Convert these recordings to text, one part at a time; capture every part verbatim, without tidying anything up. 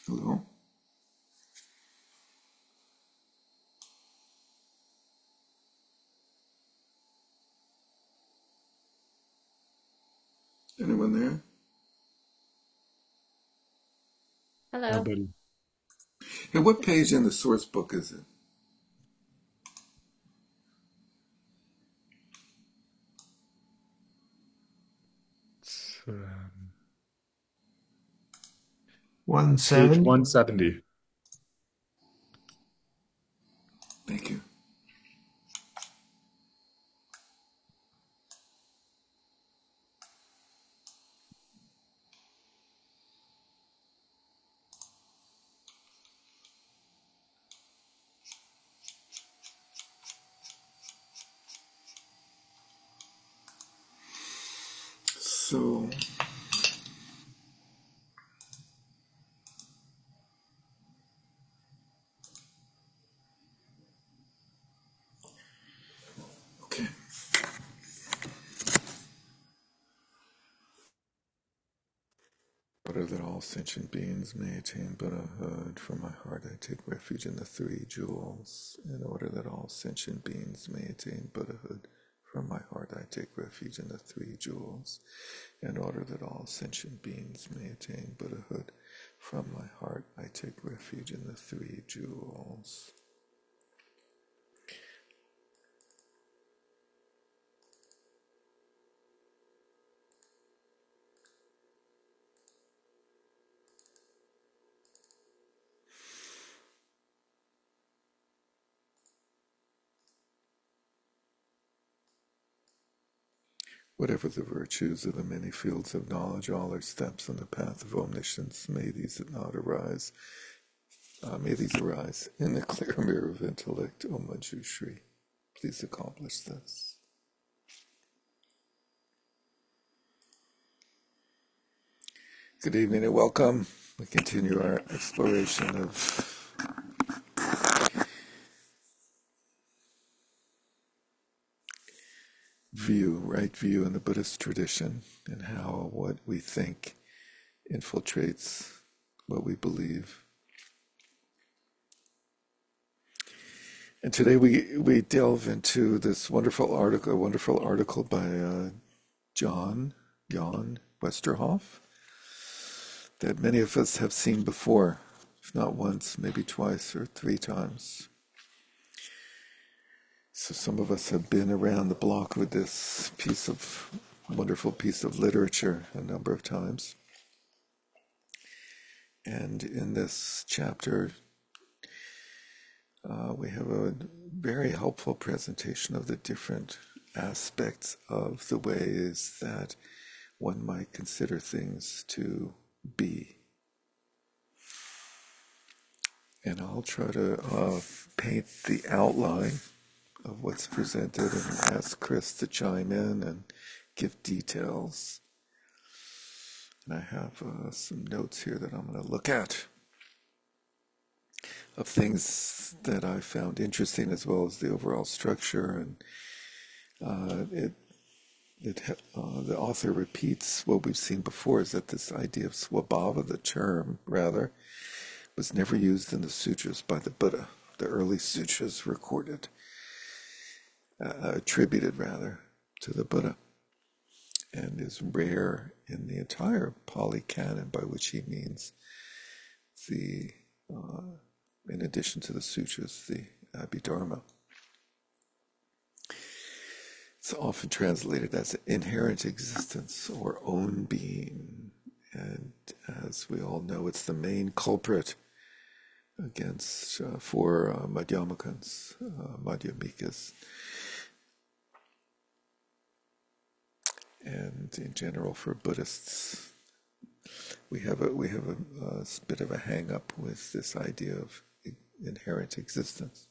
Hello? Anyone there? Hi, Hello. buddy. And what page in the source book is it? It's um, page one seventy. one seventy. Thank you. So, okay. Order that all sentient beings may attain Buddhahood. From my heart I take refuge in the three jewels. In order that all sentient beings may attain Buddhahood. From my heart I take refuge in the three jewels. In order that all sentient beings may attain Buddhahood. From my heart I take refuge in the three jewels. Whatever the virtues of the many fields of knowledge, all are steps on the path of omniscience. May these not arise. Uh, may these arise in the clear mirror of intellect, O Manjushri. Please accomplish this. Good evening and welcome. We continue our exploration of view, right view in the Buddhist tradition, and how what we think infiltrates what we believe. And today we, we delve into this wonderful article, a wonderful article by uh, John Jan Westerhoff that many of us have seen before, if not once, maybe twice or three times. So some of us have been around the block with this piece of wonderful piece of literature a number of times. And in this chapter, uh, we have a very helpful presentation of the different aspects of the ways that one might consider things to be. And I'll try to uh, paint the outline of what's presented and ask Chris to chime in and give details. And I have uh, some notes here that I'm going to look at of things that I found interesting, as well as the overall structure. And uh, it, it uh, the author repeats what we've seen before, is that this idea of swabhava, the term rather, was never used in the sutras by the Buddha. The early sutras recorded, uh, attributed rather, to the Buddha, and is rare in the entire Pali Canon, by which he means the, uh, in addition to the sutras, the Abhidharma. It's often translated as inherent existence or own being, and as we all know, it's the main culprit against uh, for uh, Madhyamikans, uh, Madhyamikas, and in general for Buddhists. We have a we have a, a bit of a hang up with this idea of inherent existence.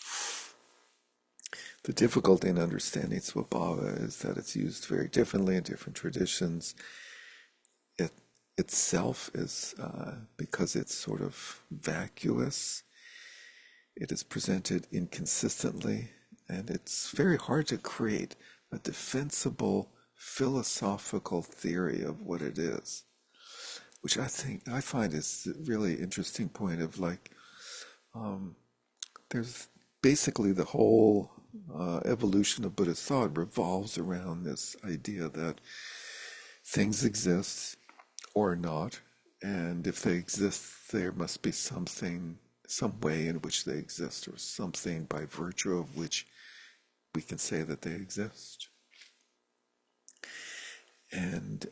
The difficulty in understanding Swabhava is that it's used very differently in different traditions. It itself is, uh, because it's sort of vacuous, it is presented inconsistently, and it's very hard to create a defensible philosophical theory of what it is which I think I find is a really interesting point of like, um, there's basically the whole uh, evolution of Buddhist thought revolves around this idea that things exist or not, and if they exist, there must be something, some way in which they exist, or something by virtue of which we can say that they exist. And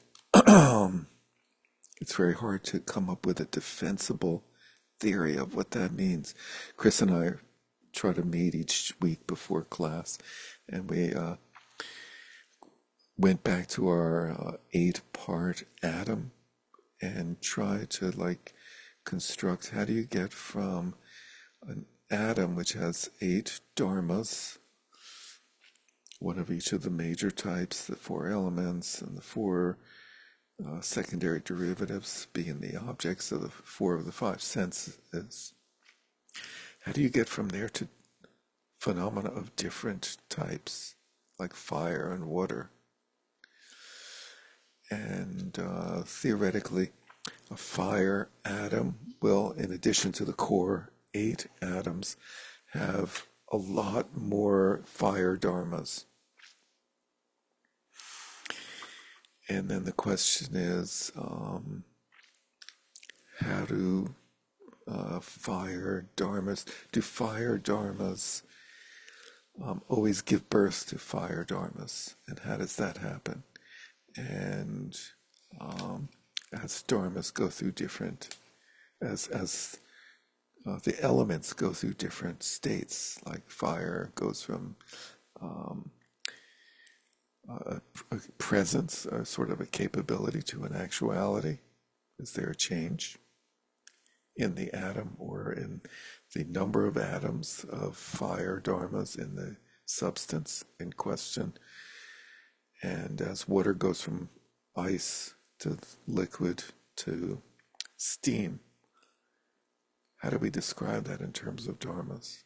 it's very hard to come up with a defensible theory of what that means. Chris and I try to meet each week before class, and we uh, went back to our uh, eight-part atom and tried to like construct how do you get from an atom which has eight dharmas, one of each of the major types, the four elements, and the four uh, secondary derivatives being the objects of the four of the five senses. How do you get from there to phenomena of different types, like fire and water? And uh, theoretically, a fire atom will, in addition to the core eight atoms, have a lot more fire dharmas. And then the question is, um, how do uh, fire dharmas, do fire dharmas um, always give birth to fire dharmas? And how does that happen? And um, as dharmas go through different, as as uh, the elements go through different states, like fire goes from um, a, a presence, a sort of a capability to an actuality. Is there a change in the atom or in the number of atoms of fire dharmas in the substance in question? And as water goes from ice to liquid to steam, how do we describe that in terms of dharmas?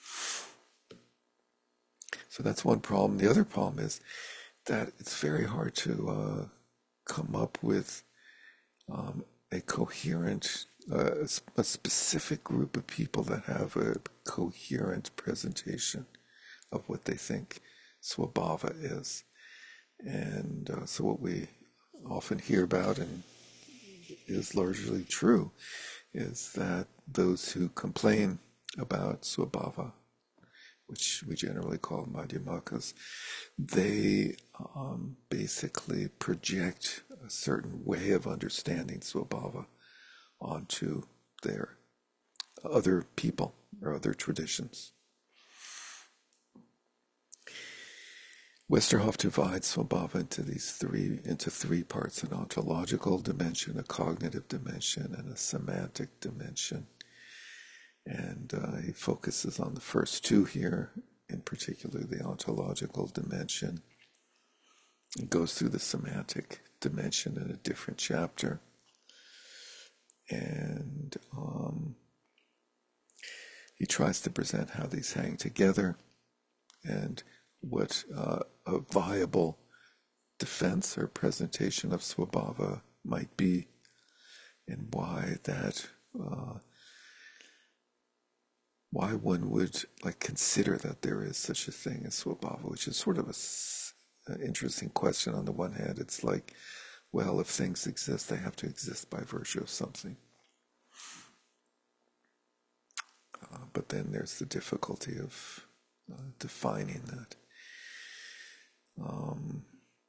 So that's one problem. The other problem is that it's very hard to uh, come up with um, a coherent, uh, a specific group of people that have a coherent presentation of what they think Swabhava is. And uh, so what we often hear about, and is largely true, is that those who complain about Swabhava, which we generally call Madhyamakas, they um, basically project a certain way of understanding Swabhava onto their other people or other traditions. Westerhoff divides Swabhava into these three into three parts: an ontological dimension, a cognitive dimension, and a semantic dimension. And uh, he focuses on the first two here, in particular the ontological dimension. He goes through the semantic dimension in a different chapter. And um, he tries to present how these hang together and what uh, a viable defense or presentation of Swabhava might be, and why that uh, why one would like consider that there is such a thing as Swabhava, which is sort of a, an interesting question. On the one hand, it's like, well, if things exist, they have to exist by virtue of something. Uh, but then there's the difficulty of uh, defining that. Um,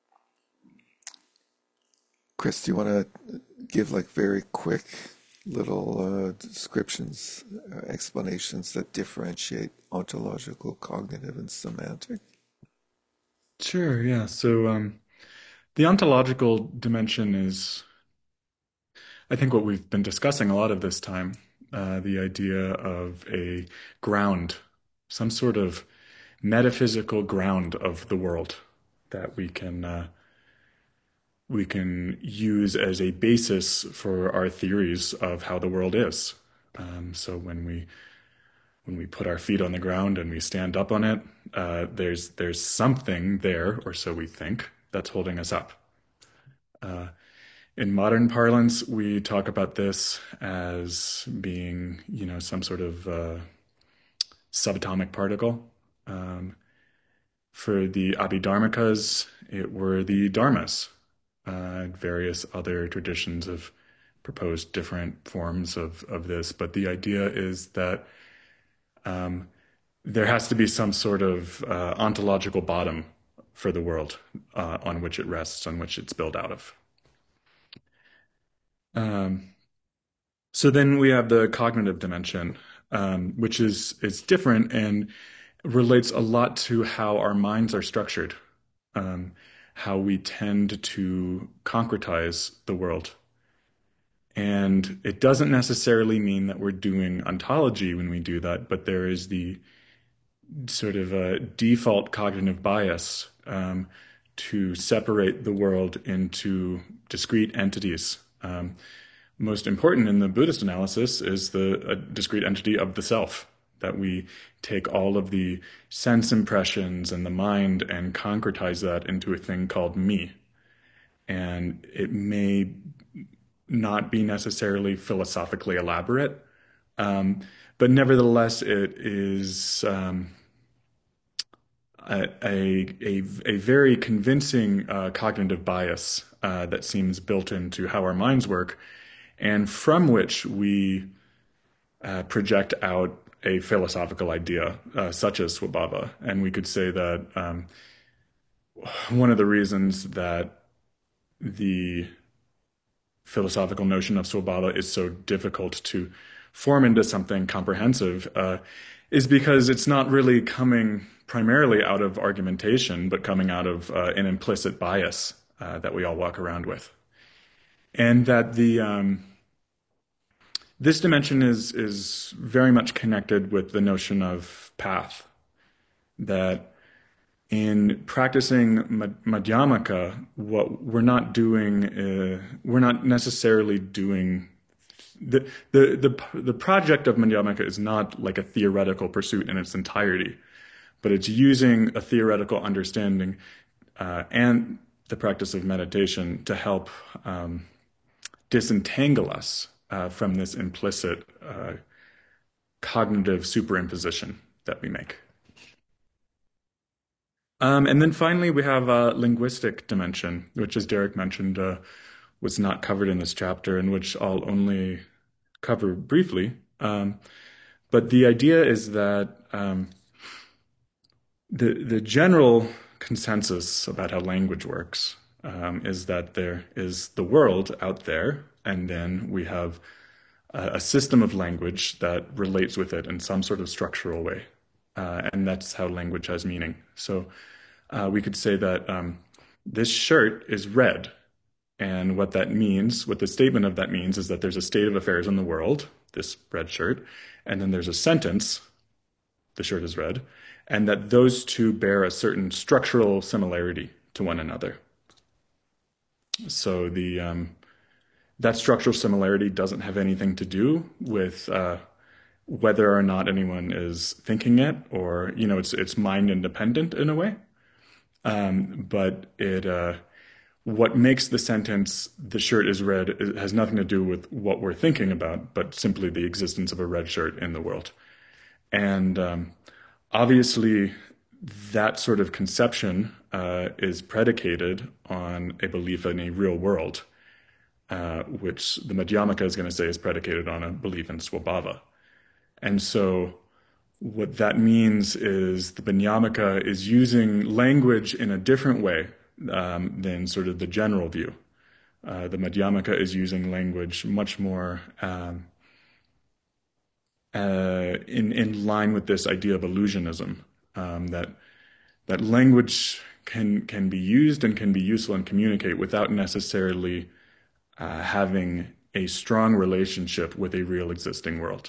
Chris, do you want to give like very quick little uh, descriptions, uh, explanations that differentiate ontological, cognitive, and semantic? Sure, yeah. So um, the ontological dimension is, I think, what we've been discussing a lot of this time, uh, the idea of a ground, some sort of metaphysical ground of the world that we can uh, we can use as a basis for our theories of how the world is. Um, so when we when we put our feet on the ground and we stand up on it, uh, there's there's something there, or so we think, that's holding us up. Uh, In modern parlance, we talk about this as being, you know, some sort of uh, subatomic particle. Um, for the Abhidharmakas, it were the Dharmas. Uh, various other traditions have proposed different forms of, of this, but the idea is that um, there has to be some sort of uh, ontological bottom for the world uh, on which it rests, on which it's built out of. Um, so then we have the cognitive dimension, um, which is is different and relates a lot to how our minds are structured, um, how we tend to concretize the world. And it doesn't necessarily mean that we're doing ontology when we do that, but there is the sort of a default cognitive bias um, to separate the world into discrete entities. Um, most important in the Buddhist analysis is the discrete entity of the self, that we take all of the sense impressions and the mind and concretize that into a thing called me. And it may not be necessarily philosophically elaborate, um, but nevertheless, it is um, a, a, a, very convincing uh, cognitive bias uh, that seems built into how our minds work, and from which we uh, project out a philosophical idea, uh, such as Swabhava. And we could say that um, one of the reasons that the philosophical notion of Swabhava is so difficult to form into something comprehensive uh, is because it's not really coming primarily out of argumentation, but coming out of uh, an implicit bias uh, that we all walk around with. And that the um, this dimension is is very much connected with the notion of path. That in practicing Madhyamaka, what we're not doing, uh, we're not necessarily doing the the the the project of Madhyamaka is not like a theoretical pursuit in its entirety, but it's using a theoretical understanding uh, and the practice of meditation to help um, disentangle us uh, from this implicit uh, cognitive superimposition that we make. Um, and then finally, we have a linguistic dimension, which, as Derek mentioned, uh, was not covered in this chapter, and which I'll only cover briefly. Um, but the idea is that um, the the general consensus about how language works um, is that there is the world out there, and then we have a, a system of language that relates with it in some sort of structural way, uh, and that's how language has meaning. So uh, we could say that um, this shirt is red, and what that means, what the statement of that means, is that there's a state of affairs in the world, this red shirt, and then there's a sentence, the shirt is red, and that those two bear a certain structural similarity to one another. So the um, that structural similarity doesn't have anything to do with uh, whether or not anyone is thinking it, or you know, it's it's mind independent in a way. Um, but it uh, what makes the sentence "the shirt is red" it has nothing to do with what we're thinking about, but simply the existence of a red shirt in the world. And um, obviously, that sort of conception uh, is predicated on a belief in a real world, uh, which the Madhyamaka is going to say is predicated on a belief in Swabhava. And so what that means is the Madhyamaka is using language in a different way um, than sort of the general view. Uh, the Madhyamaka is using language much more um, uh, in in line with this idea of illusionism, um, that that language can can be used and can be useful and communicate without necessarily uh, having a strong relationship with a real existing world.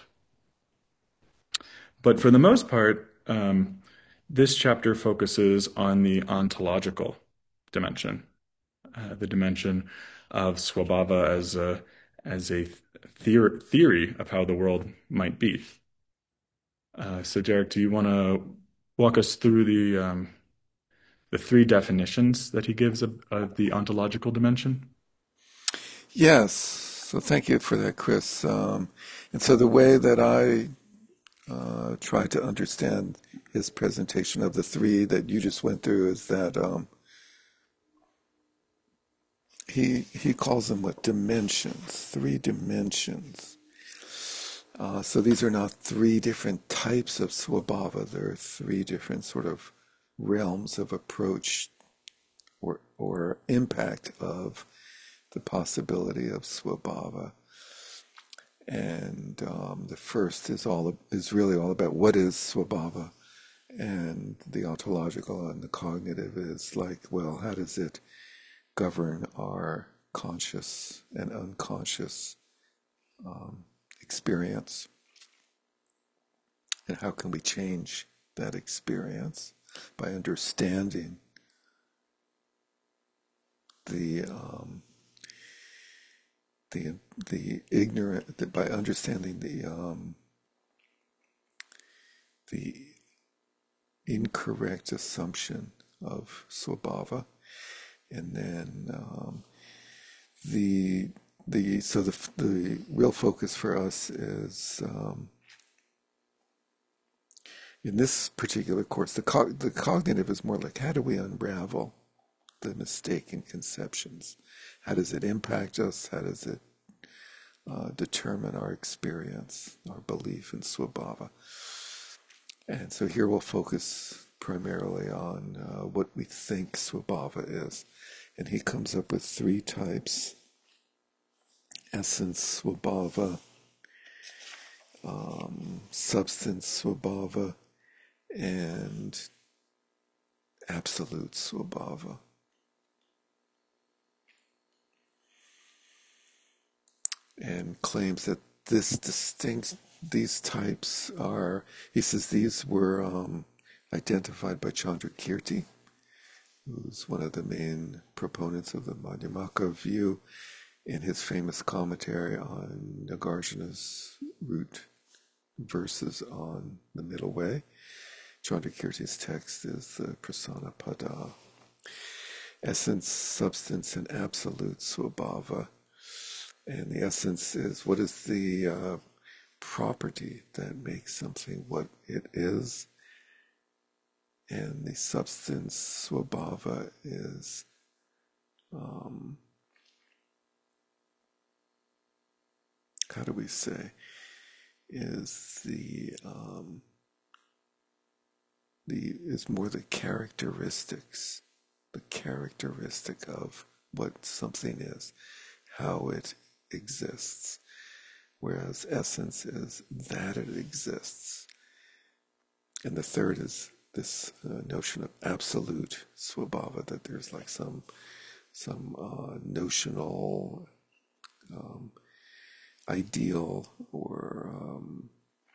But for the most part, um, this chapter focuses on the ontological dimension, uh, the dimension of Swabhava as a as a theor- theory of how the world might be. Uh, so, Derek, do you want to walk us through the um, the three definitions that he gives of, of the ontological dimension? Yes. So thank you for that, Chris. Um, and so the way that I uh, try to understand his presentation of the three that you just went through is that um, he he calls them what dimensions, three dimensions. Uh, so these are not three different types of swabhava. There are three different sort of realms of approach or or impact of the possibility of swabhava. And um, the first is all is really all about what is swabhava, and the ontological and the cognitive is like, well, how does it govern our conscious and unconscious experience, and how can we change that experience by understanding the um, the the ignorant by understanding the um, the incorrect assumption of swabhava, and then um, the the so the the real focus for us is um, in this particular course the co- the cognitive is more like, how do we unravel the mistaken conceptions? How does it impact us? How does it uh, determine our experience, our belief in swabhava? And so here we'll focus primarily on uh, what we think swabhava is. And he comes up with three types: essence swabhava, um, substance swabhava, and absolute swabhava. And claims that this distinct these types are, he says, these were um, identified by Chandrakirti, who's one of the main proponents of the Madhyamaka view, in his famous commentary on Nagarjuna's root verses on the middle way. Chandrakirti's text is the Prasana Pada, essence, substance, and absolute swabhava. And the essence is, what is the uh, property that makes something what it is? And the substance swabhava is um, how do we say, is the um, the is more the characteristics, the characteristic of what something is, how it exists. Whereas essence is that it exists. And the third is this uh, notion of absolute swabhava, that there's like some some uh, notional um, ideal or um,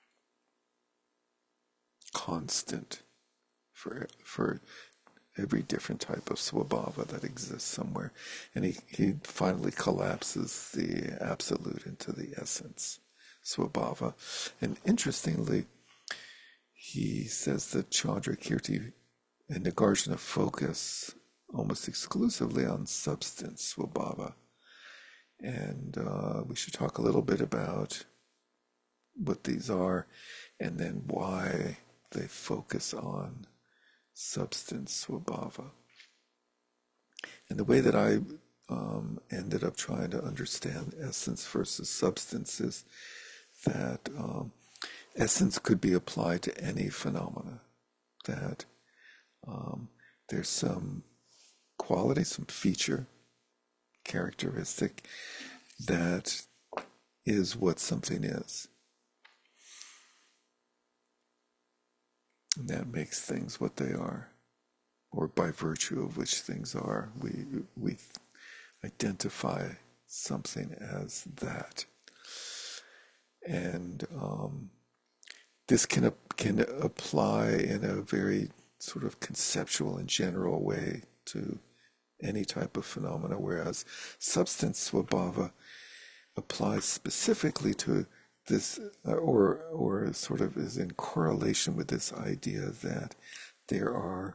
constant for for every different type of swabhava that exists somewhere. And he, he finally collapses the absolute into the essence swabhava. And interestingly, he says that Chandrakirti and Nagarjuna focus almost exclusively on substance swabhava. And uh, we should talk a little bit about what these are and then why they focus on substance swabhava. And the way that I um, ended up trying to understand essence versus substance is that um, essence could be applied to any phenomena, that um, there's some quality, some feature, characteristic that is what something is. And that makes things what they are, or by virtue of which things are. We, we identify something as that. And um, this can, can apply in a very sort of conceptual and general way to any type of phenomena, whereas substance swabhava applies specifically to this, uh, or or sort of is in correlation with this idea that there are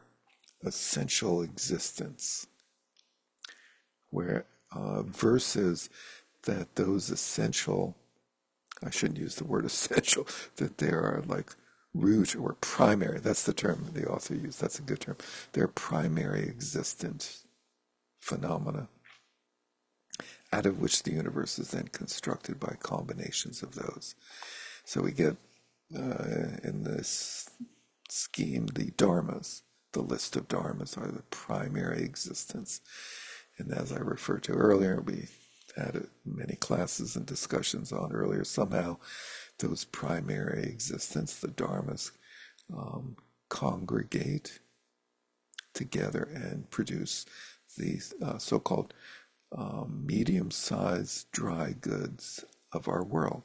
essential existence, where uh, versus that those essential, I shouldn't use the word essential, that they are like root or primary, that's the term the author used, that's a good term. They're primary existent phenomena out of which the universe is then constructed by combinations of those. So we get uh, in this scheme the dharmas, the list of dharmas are the primary existence. And as I referred to earlier, we had many classes and discussions on earlier, somehow those primary existence, the dharmas, um, congregate together and produce these uh, so-called um, medium-sized dry goods of our world.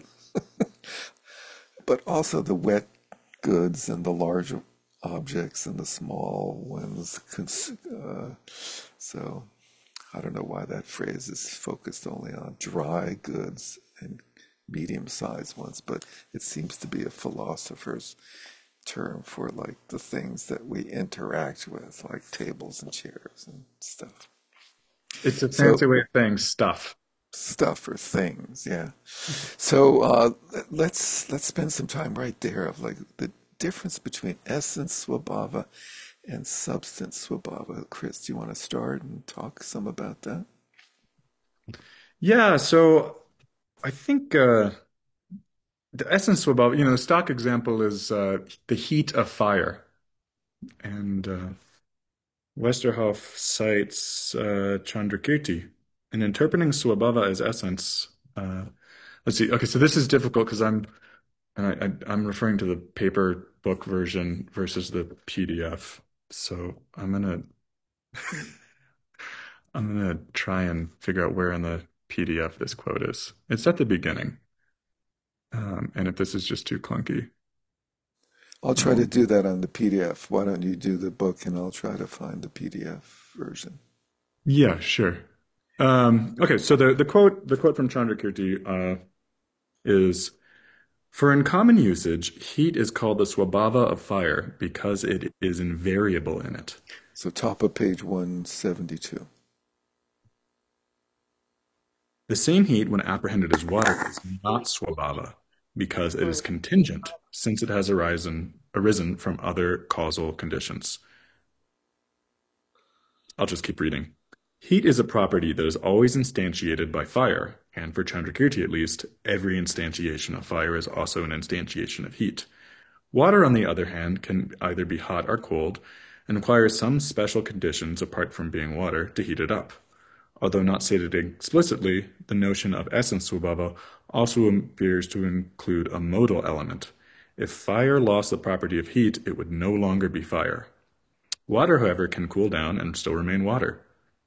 But also the wet goods and the large objects and the small ones. Uh, so I don't know why that phrase is focused only on dry goods and medium-sized ones, but it seems to be a philosopher's term for like the things that we interact with, like tables and chairs and stuff. It's a So fancy way of saying stuff. stuff or things, yeah. So uh, let's let's spend some time right there of like the difference between essence swabhava and substance swabhava. Chris, do you want to start and talk some about that? Yeah, so I think uh, the essence about, you know, the stock example is uh, the heat of fire. And uh, Westerhoff cites uh, Chandrakirti in interpreting Swabhava as essence. Uh, let's see. Okay, so this is difficult because I'm and I, I, I'm referring to the paper book version versus the P D F. So I'm gonna I'm gonna try and figure out where in the P D F this quote is. It's at the beginning. Um, and if this is just too clunky, I'll try to um, do that on the P D F. Why don't you do the book and I'll try to find the P D F version. yeah, sure. Um, okay, so the the quote the quote from Chandrakirti uh, is, "For in common usage, heat is called the swabhava of fire because it is invariable in it. So top of page one seventy-two. The same heat, when apprehended as water, is not swabhava because it is contingent, since it has arisen arisen from other causal conditions." I'll just keep reading. Heat is a property that is always instantiated by fire, and for Chandrakirti at least, every instantiation of fire is also an instantiation of heat. Water, on the other hand, can either be hot or cold, and requires some special conditions apart from being water to heat it up. Although not stated explicitly, the notion of essence swabhava also appears to include a modal element. If fire lost the property of heat, it would no longer be fire. Water, however, can cool down and still remain water.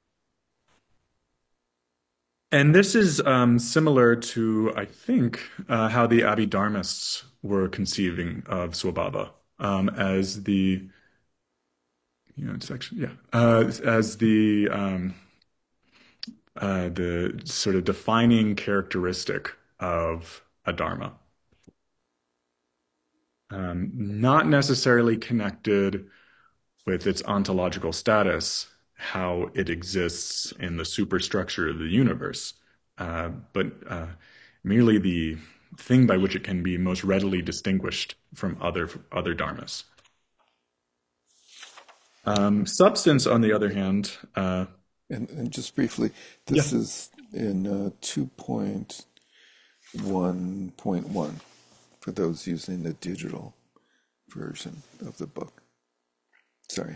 And this is um, similar to, I think, uh, how the Abhidharmists were conceiving of Swabhava um, as the, you know, section, yeah, uh, as the um, uh, the sort of defining characteristic of a dharma, um, not necessarily connected with its ontological status, how it exists in the superstructure of the universe, uh, but uh, merely the thing by which it can be most readily distinguished from other other dharmas. Um, substance, on the other hand, uh, And, and just briefly, yeah, this is in uh, two point one point one for those using the digital version of the book. Sorry.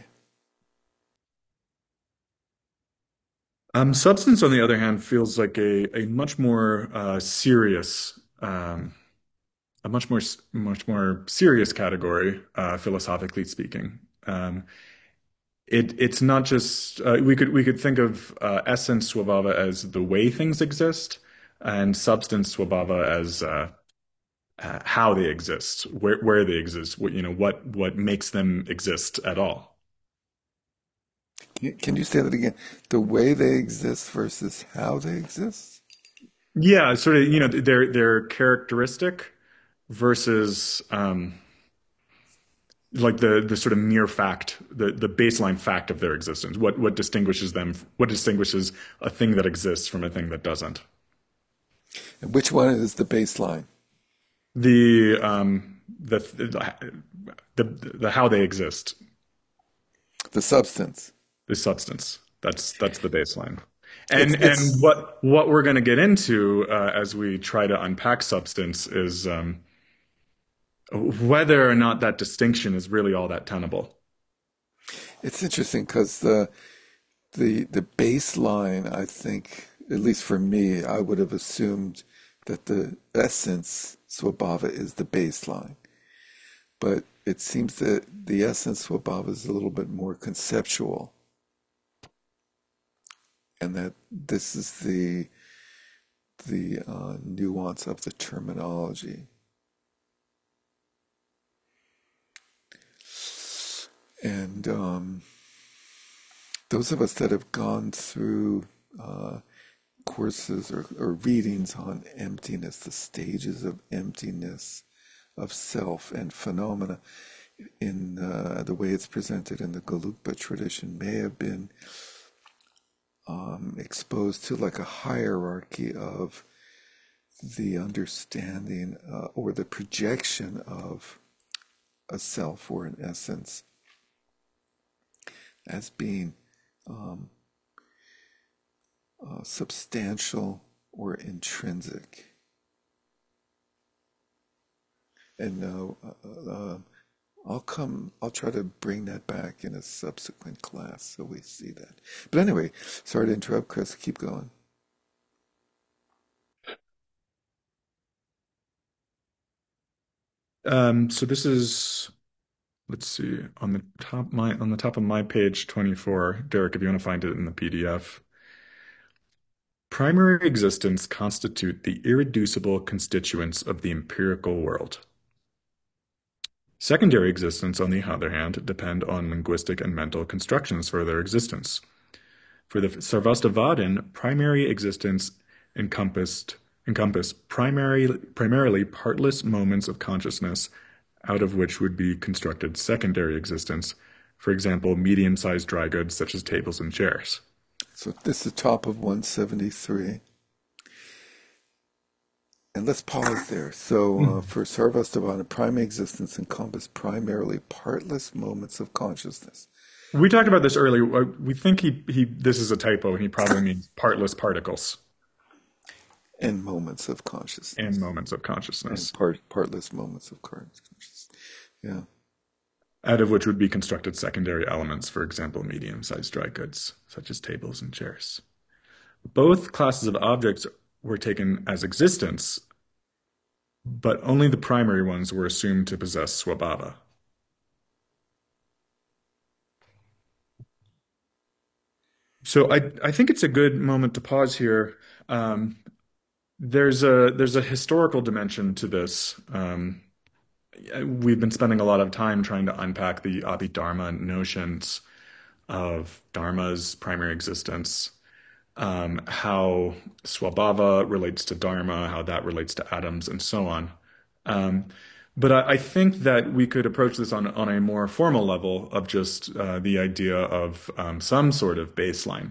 um, substance, on the other hand, feels like a a much more uh, serious. Um, a much more much more serious category, uh, philosophically speaking. Um, it it's not just uh, we could we could think of uh, essence swabhava as the way things exist, and substance swabhava as uh, uh, how they exist, where where they exist, what you know what what makes them exist at all. Can can you say that again? The way they exist versus how they exist? Yeah, sort of you know their their characteristic versus um, like the the sort of mere fact, the the baseline fact of their existence. What what distinguishes them? What distinguishes a thing that exists from a thing that doesn't? And which one is the baseline? The um, the, the the the how they exist, The substance. the substance. That's that's the baseline. It's And and it's what what we're going to get into uh, as we try to unpack substance is um, whether or not that distinction is really all that tenable. it's interesting because the the the baseline, I think, at least for me, I would have assumed that the essence swabhava is the baseline. But it seems that the essence swabhava is a little bit more conceptual, and that this is the the uh, nuance of the terminology. And um, those of us that have gone through uh, courses or, or readings on emptiness, the stages of emptiness of self and phenomena, in uh, the way it's presented in the Gelugpa tradition, may have been um, exposed to like a hierarchy of the understanding uh, or the projection of a self or an essence as being um, uh, substantial or intrinsic. And uh, uh, uh, I'll come, I'll try to bring that back in a subsequent class so we see that. But anyway, sorry to interrupt, Chris. Keep going. Um, so this is, let's see, on the top my on the top of my page twenty-four, Derek, if you want to find it in the P D F. Primary existence constitute the irreducible constituents of the empirical world. Secondary existence, on the other hand, depend on linguistic and mental constructions for their existence. For the Sarvastivadin, primary existence encompassed encompass primary, primarily partless moments of consciousness, out of which would be constructed secondary existence, for example, medium-sized dry goods such as tables and chairs. So this is the top of one seventy-three. And let's pause there. So uh, for Sarvastivadin, primary existence encompass primarily partless moments of consciousness We talked about this earlier. Uh, We think he, he this is a typo, and he probably means partless particles and moments of and consciousness moments of and consciousness, part partless moments of consciousness. Yeah. out of which would be constructed secondary elements, for example, medium-sized dry goods, such as tables and chairs. Both classes of objects were taken as existence, but only the primary ones were assumed to possess swabhava. So I I think it's a good moment to pause here. Um, there's a there's a historical dimension to this. Um, we've been spending a lot of time trying to unpack the Abhidharma notions of Dharma's primary existence, um, how Swabhava relates to Dharma, how that relates to atoms, and so on. Um, but I, I think that we could approach this on on a more formal level of just uh, the idea of um, some sort of baseline,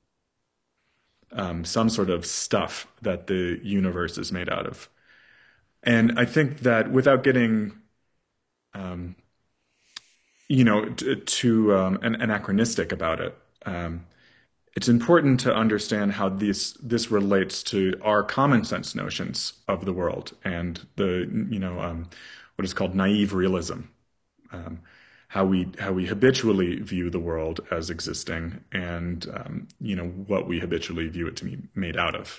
um, some sort of stuff that the universe is made out of. And I think that without getting, um, you know, t- too um, an- anachronistic about it, um, it's important to understand how this this relates to our common sense notions of the world and the you know um, what is called naive realism, um, how we how we habitually view the world as existing, and um, you know what we habitually view it to be made out of.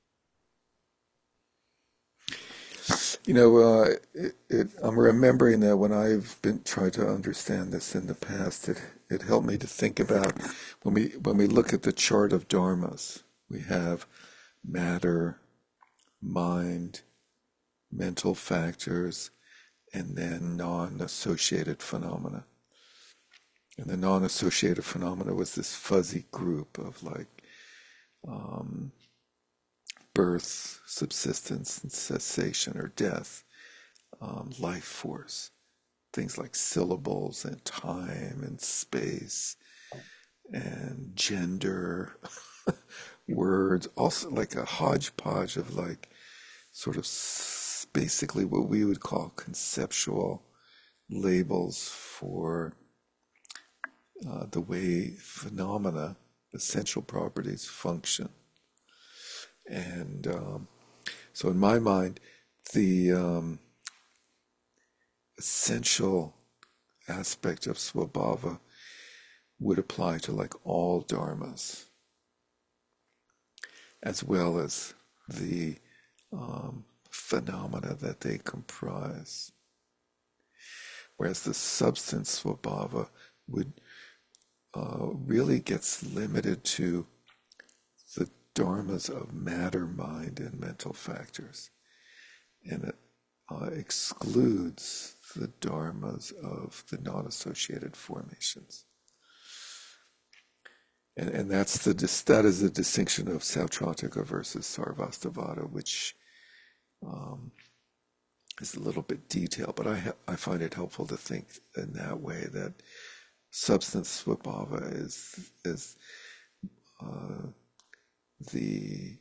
You know, uh, it, it, I'm remembering that when I've been trying to understand this in the past, it it helped me to think about when we when we look at the chart of dharmas, we have matter, mind, mental factors, and then non-associated phenomena. And the non-associated phenomena was this fuzzy group of like um, birth, subsistence, and cessation or death, um, life force, things like syllables and time and space and gender, words, also like a hodgepodge of like sort of s- basically what we would call conceptual labels for uh, the way phenomena, essential properties, function. And um, so, in my mind, the um, essential aspect of Swabhava would apply to like all dharmas, as well as the um, phenomena that they comprise. Whereas the substance Swabhava would uh, really gets limited to the dharmas of matter, mind, and mental factors, and it uh, excludes the dharmas of the non-associated formations. And, and that's the that is the distinction of Sautrantika versus Sarvastivada, which um, is a little bit detailed, but I ha- I find it helpful to think in that way that substance Swabhava is is uh, the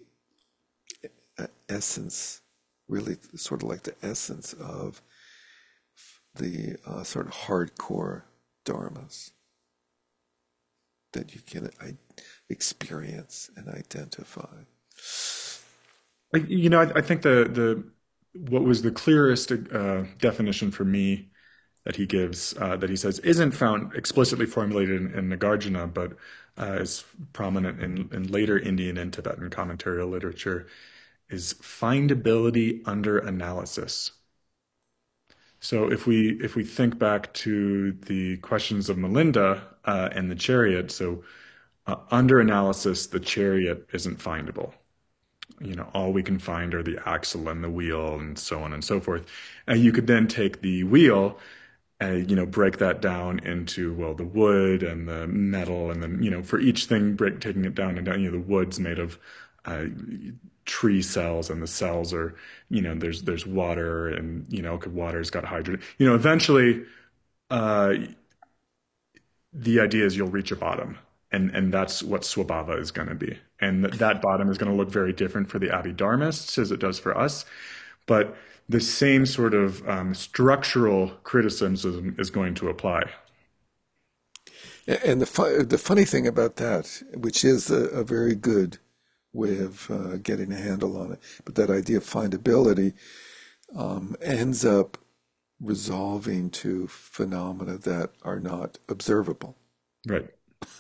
essence, really sort of like the essence of the uh, sort of hardcore dharmas that you can I- experience and identify. I- You know, I, I think the the what was the clearest uh, definition for me that he gives, uh, that he says isn't found explicitly formulated in, in Nagarjuna, but uh, is prominent in, in later Indian and Tibetan commentarial literature, is findability under analysis. So if we if we think back to the questions of Melinda uh, and the chariot, so uh, under analysis, the chariot isn't findable. You know, all we can find are the axle and the wheel and so on and so forth. And you could then take the wheel and, you know, break that down into, well, the wood and the metal, and then, you know, for each thing, break, taking it down and down, you know, the wood's made of uh, tree cells, and the cells are, you know, there's, there's water, and, you know, water's got hydrogen. You know, eventually, uh, the idea is you'll reach a bottom, and and that's what Swabhava is going to be, and th- that bottom is going to look very different for the Abhidharmists as it does for us, but the same sort of um, structural criticism is going to apply. And the fu- the funny thing about that, which is a, a very good way of uh, getting a handle on it, but that idea of findability um, ends up resolving to phenomena that are not observable. Right.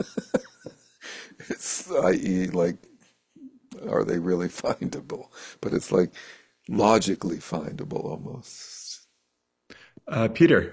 It's that is, like, are they really findable? But it's like logically findable almost. Uh, Peter.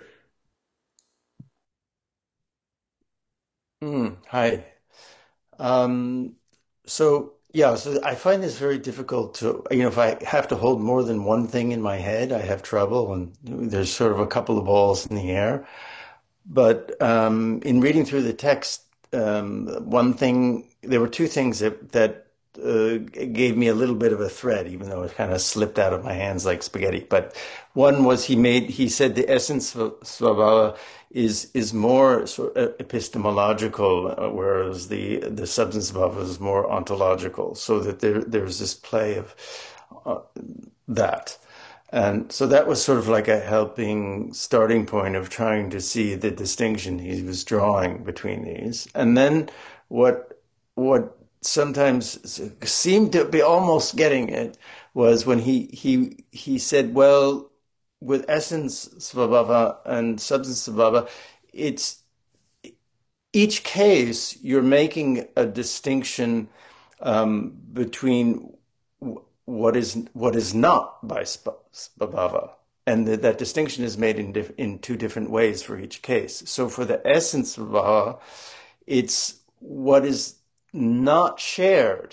Mm, hi. Um, so yeah, so I find this very difficult to, you know, if I have to hold more than one thing in my head, I have trouble, and there's sort of a couple of balls in the air. But um, in reading through the text, um, one thing, there were two things that that uh, gave me a little bit of a thread, even though it kind of slipped out of my hands like spaghetti. But one was he made he said the essence of Svabhava is is more sort of epistemological, uh, whereas the the substance Bhava is more ontological. So that there there's this play of uh, that. And so that was sort of like a helping starting point of trying to see the distinction he was drawing between these. And then what what sometimes seemed to be almost getting it was when he he he said, well, with essence svabhava and substance svabhava, it's each case you're making a distinction um, between what is what is not by Svabhava. And that, that distinction is made in diff, in two different ways for each case. So for the essence of Svabhava, it's what is not shared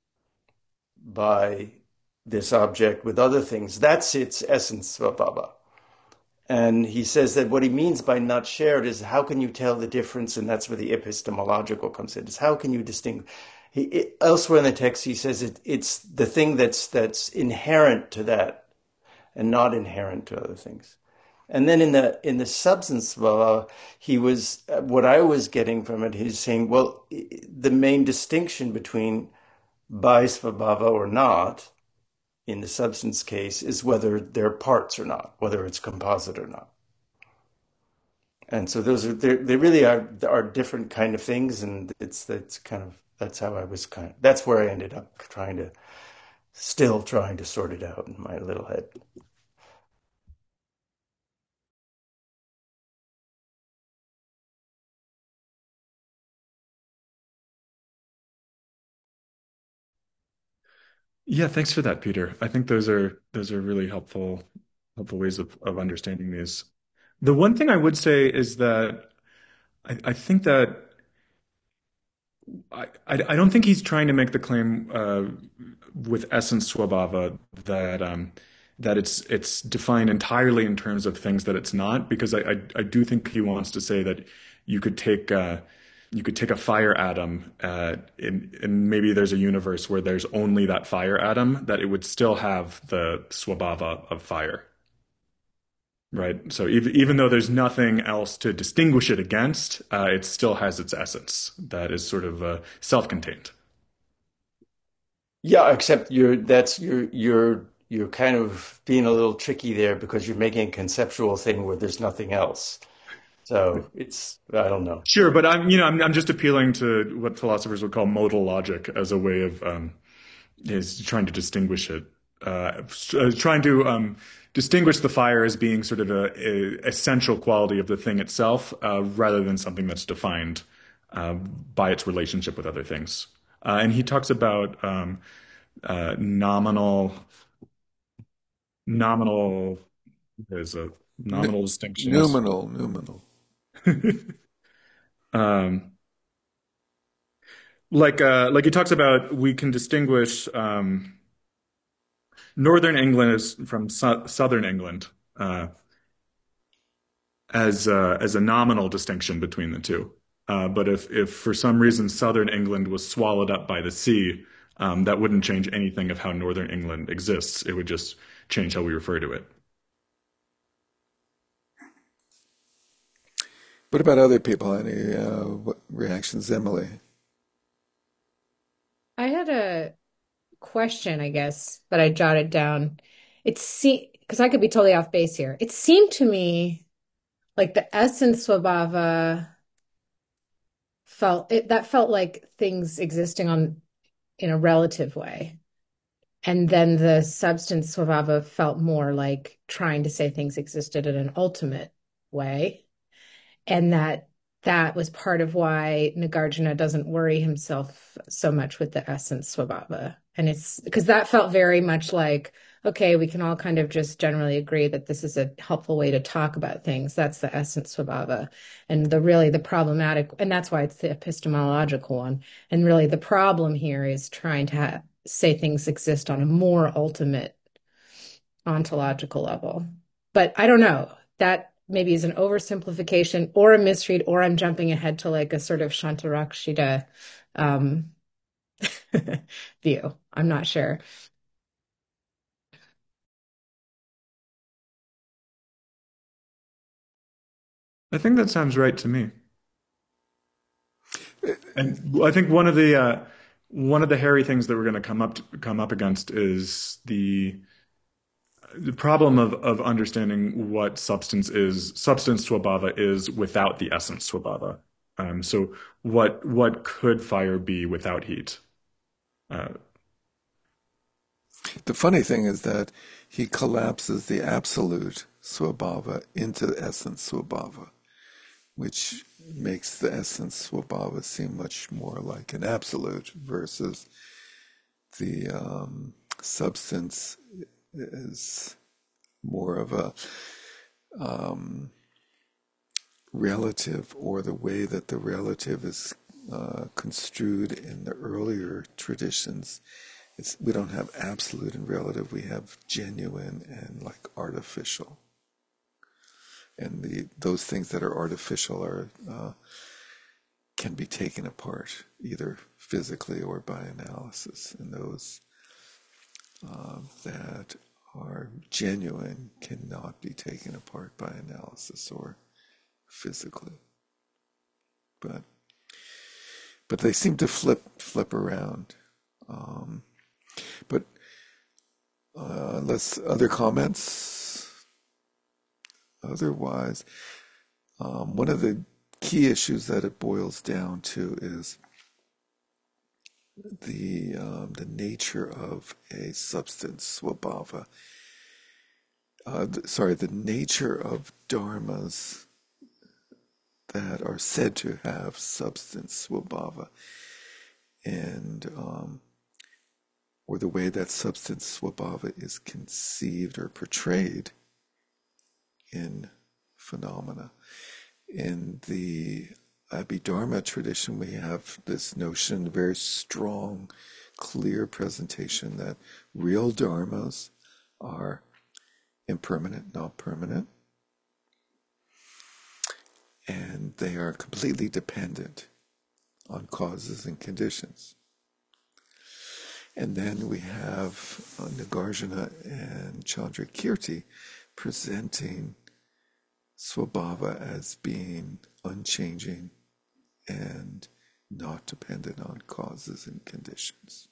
by this object with other things. That's its essence Svabhava. And he says that what he means by not shared is how can you tell the difference? And that's where the epistemological comes in. Is how can you distinguish? He, it, elsewhere in the text, he says it, it's the thing that's that's inherent to that, and not inherent to other things. And then in the in the substance, well, he was what I was getting from it. He's saying, well, the main distinction between Bhaisvabhava or not in the substance case is whether they're parts or not, whether it's composite or not. And so those are they they really are are different kind of things, and it's that's kind of that's how I was kind of that's where I ended up trying to still trying to sort it out in my little head. Yeah, thanks for that, Peter. I think those are those are really helpful helpful ways of, of understanding these. The one thing I would say is that I, I think that I, I I don't think he's trying to make the claim uh, with essence swabava that um, that it's it's defined entirely in terms of things that it's not, because I, I I do think he wants to say that you could take uh, you could take a fire atom uh, in, and maybe there's a universe where there's only that fire atom, that it would still have the swabava of fire. Right. So even even though there's nothing else to distinguish it against, uh, it still has its essence that is sort of uh, self-contained. Yeah, except you're that's you're you're you're kind of being a little tricky there because you're making a conceptual thing where there's nothing else. So it's I don't know. Sure, but I'm you know I'm I'm just appealing to what philosophers would call modal logic as a way of um, is trying to distinguish it, uh, uh, trying to um, distinguish the fire as being sort of a, a essential quality of the thing itself, uh, rather than something that's defined uh, by its relationship with other things. Uh, and he talks about um, uh, nominal nominal there's a N- nominal distinctions. Numinal, numinal. um, like uh, like he talks about, we can distinguish um, northern England is from su southern England, uh, as uh, as a nominal distinction between the two. Uh, but if if for some reason southern England was swallowed up by the sea, um, that wouldn't change anything of how northern England exists. It would just change how we refer to it. What about other people? Any uh, what reactions, Emily? I had a question, I guess, that I jotted down. It seemed, because I could be totally off base here. It seemed to me like the essence Swabava felt it that felt like things existing on in a relative way. And then the substance Swabava felt more like trying to say things existed in an ultimate way. And that that was part of why Nagarjuna doesn't worry himself so much with the essence Swabhava. And it's because that felt very much like, okay, we can all kind of just generally agree that this is a helpful way to talk about things. That's the essence Swabhava. And the really the problematic, and that's why it's the epistemological one. And really the problem here is trying to ha say things exist on a more ultimate ontological level. But I don't know. That maybe is an oversimplification or a misread, or I'm jumping ahead to like a sort of Shantarakshita um, view. I'm not sure. I think that sounds right to me. And I think one of the uh, one of the hairy things that we're going to come up to, come up against is the the problem of of understanding what substance is, substance swabhava is without the essence swabhava. Um, so what what could fire be without heat? Uh, The funny thing is that he collapses the absolute swabhava into essence swabhava, which makes the essence swabhava seem much more like an absolute versus the um, substance is more of a um, relative, or the way that the relative is uh, construed in the earlier traditions. It's, we don't have absolute and relative, we have genuine and like artificial. And the those things that are artificial are uh, can be taken apart either physically or by analysis, and those uh, that are genuine cannot be taken apart by analysis or physically. But but they seem to flip flip around. Um, but Uh, unless other comments, otherwise, um, one of the key issues that it boils down to is the um, the nature of a substance, swabhava. Uh, th- sorry, the nature of dharmas that are said to have substance, swabhava, and um, or the way that substance, swabhava, is conceived or portrayed in phenomena. In the Abhidharma tradition, we have this notion, very strong, clear presentation that real dharmas are impermanent, not permanent, and they are completely dependent on causes and conditions. And then we have uh, Nagarjuna and Chandrakirti presenting Swabhava as being unchanging and not dependent on causes and conditions.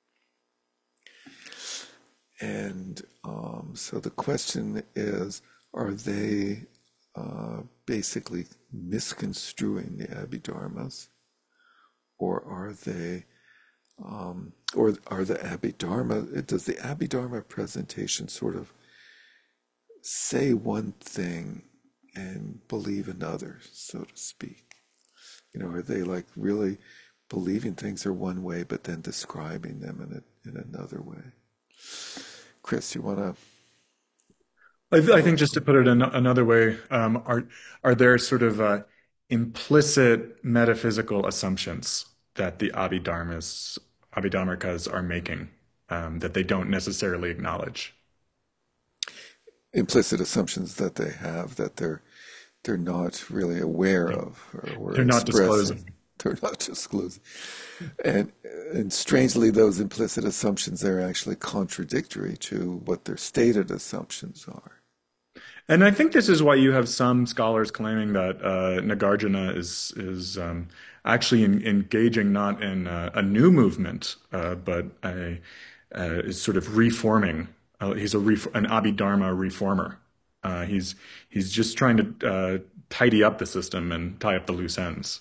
And um, so the question is, are they uh, basically misconstruing the Abhidharmas, or are they, um, or are the Abhidharma, does the Abhidharma presentation sort of say one thing and believe another, so to speak? You know, are they like really believing things are one way, but then describing them in a, in another way? Chris, you want to I, th- I follow think just to put it an another way, um, are are there sort of uh, implicit metaphysical assumptions that the Abhidharmas, Abhidharmikas are making um, that they don't necessarily acknowledge? implicit assumptions that they have that they're they're not really aware of or, or They're not expressing? disclosing. They're not disclosing. And and strangely, those implicit assumptions are actually contradictory to what their stated assumptions are. And I think this is why you have some scholars claiming that uh, Nagarjuna is is um, actually en- engaging not in uh, a new movement, uh, but a, uh, is sort of reforming. Uh, he's a ref- an Abhidharma reformer. Uh, he's he's just trying to uh, tidy up the system and tie up the loose ends,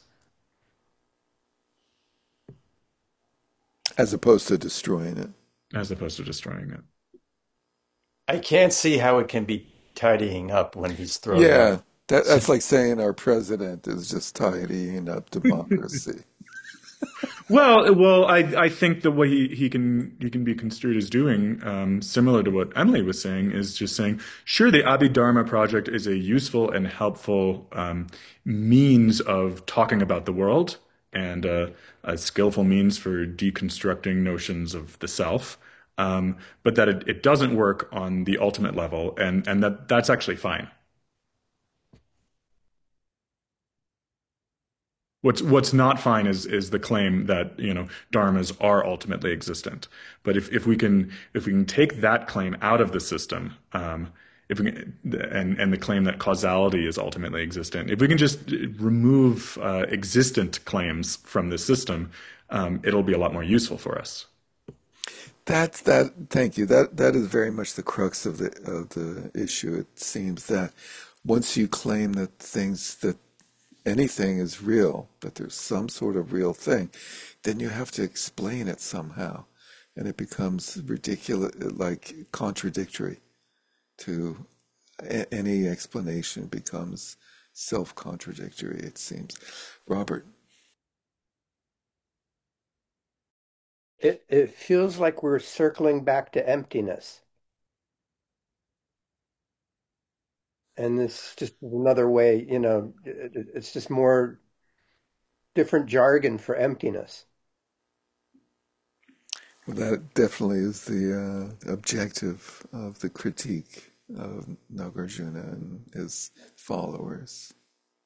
As opposed to destroying it. as opposed to destroying it. I can't see how it can be tidying up when he's throwing out. Yeah, that, that's like saying our president is just tidying up democracy. Well, well, I I think the way he, he can he can be construed as doing, um, similar to what Emily was saying, is just saying, sure, the Abhidharma project is a useful and helpful um, means of talking about the world and uh, a skillful means for deconstructing notions of the self, um, but that it, it doesn't work on the ultimate level, and and that that's actually fine. What's what's not fine is is the claim that, you know, dharmas are ultimately existent. But if, if we can if we can take that claim out of the system, um, if we can, and and the claim that causality is ultimately existent, if we can just remove uh, existent claims from the system, um, it'll be a lot more useful for us. That's that. Thank you. That that is very much the crux of the of the issue. It seems that once you claim that things that anything is real, that there's some sort of real thing, then you have to explain it somehow, and it becomes ridiculous, like contradictory to a- any explanation becomes self-contradictory. It seems. Robert. It it feels like we're circling back to emptiness. And this just is another way, you know, it, it- it's just more different jargon for emptiness. Well, that definitely is the uh, objective of the critique of Nagarjuna and his followers.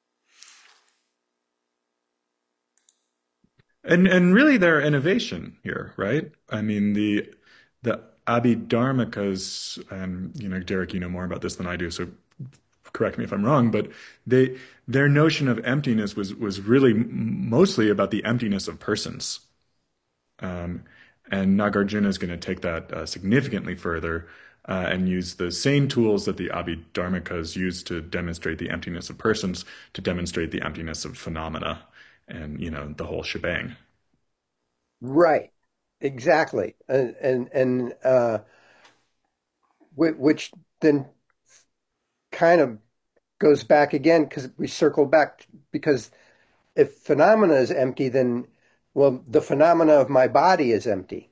And and really their innovation here, right? I mean the the Abhidharmikas, and you know, Derek, you know more about this than I do, so correct me if I'm wrong, but they their notion of emptiness was was really mostly about the emptiness of persons. Um, And Nagarjuna is going to take that uh, significantly further uh, and use the same tools that the Abhidharmikas use to demonstrate the emptiness of persons to demonstrate the emptiness of phenomena and, you know, the whole shebang. Right. Exactly. And and and uh, whi- which then kind of goes back again because we circle back because if phenomena is empty, then well, the phenomena of my body is empty.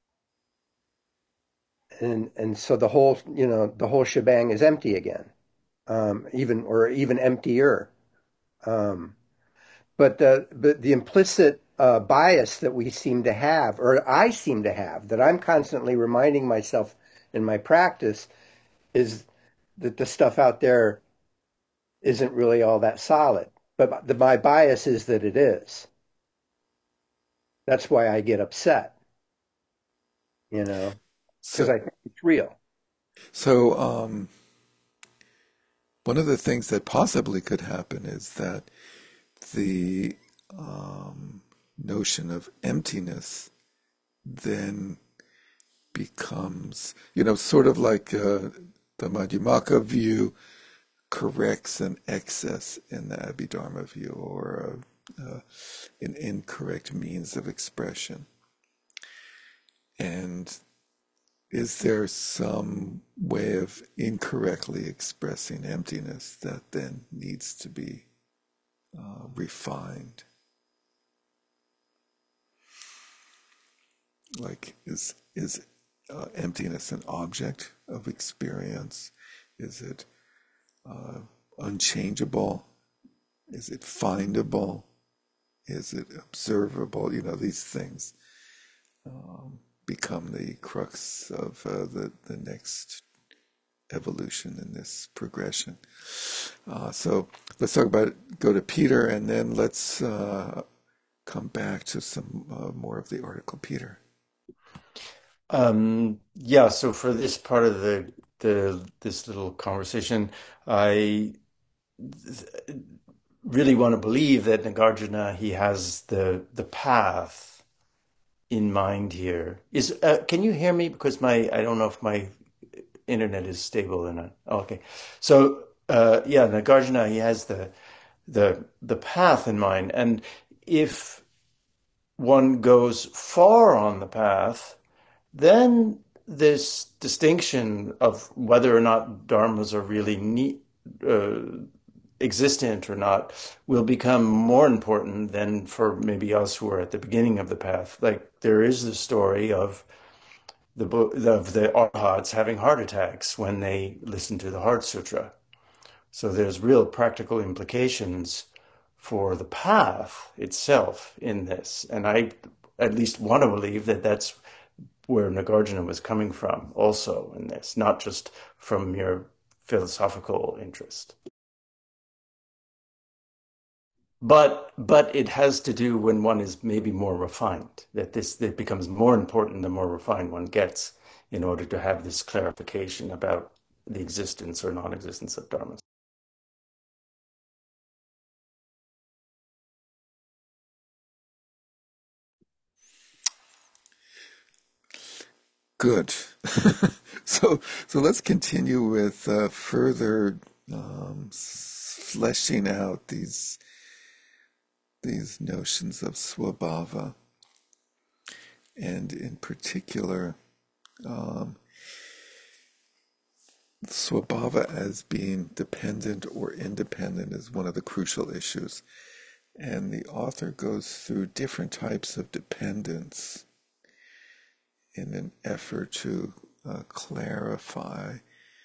And and so the whole, you know, the whole shebang is empty again. Um, even or even emptier. Um, but the but the implicit uh, bias that we seem to have, or I seem to have, that I'm constantly reminding myself in my practice, is that the stuff out there isn't really all that solid. But the, my bias is that it is. That's why I get upset, you know, because So, I think it's real. so um, one of the things that possibly could happen is that the um, notion of emptiness then becomes, you know, sort of like uh, the Madhyamaka view corrects an excess in the Abhidharma view or a, uh, an incorrect means of expression. And is there some way of incorrectly expressing emptiness that then needs to be uh, refined? Like, is is uh, emptiness an object of experience? Is it uh, unchangeable? Is it findable? Is it observable? You know, these things um, become the crux of uh, the the next evolution in this progression. Uh, so let's talk about it. Go to Peter, and then let's uh, come back to some uh, more of the article, Peter. Um, yeah, so for this part of the the this little conversation, I really want to believe that Nagarjuna he has the the path in mind here. Is uh, can you hear me? Because my I don't know if my internet is stable or not. Oh, okay, so uh, yeah, Nagarjuna he has the the the path in mind, and if one goes far on the path, then this distinction of whether or not dharmas are really neat, uh, existent or not will become more important than for maybe us who are at the beginning of the path. Like there is the story of the of the arhats having heart attacks when they listen to the Heart Sutra. So there's real practical implications for the path itself in this, and I at least want to believe that that's where Nagarjuna was coming from also in this, not just from mere philosophical interest. But but it has to do when one is maybe more refined, that this it becomes more important the more refined one gets in order to have this clarification about the existence or non-existence of dharmas. Good. so so let's continue with uh, further um, fleshing out these these notions of swabhava, and in particular, um, swabhava as being dependent or independent is one of the crucial issues. And the author goes through different types of dependence in an effort to uh, clarify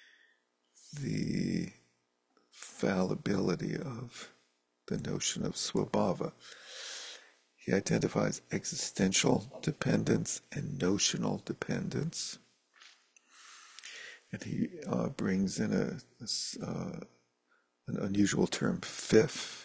the fallibility of the notion of swabhava. He identifies existential dependence and notional dependence. And he uh, brings in a, a uh, an unusual term, fifth.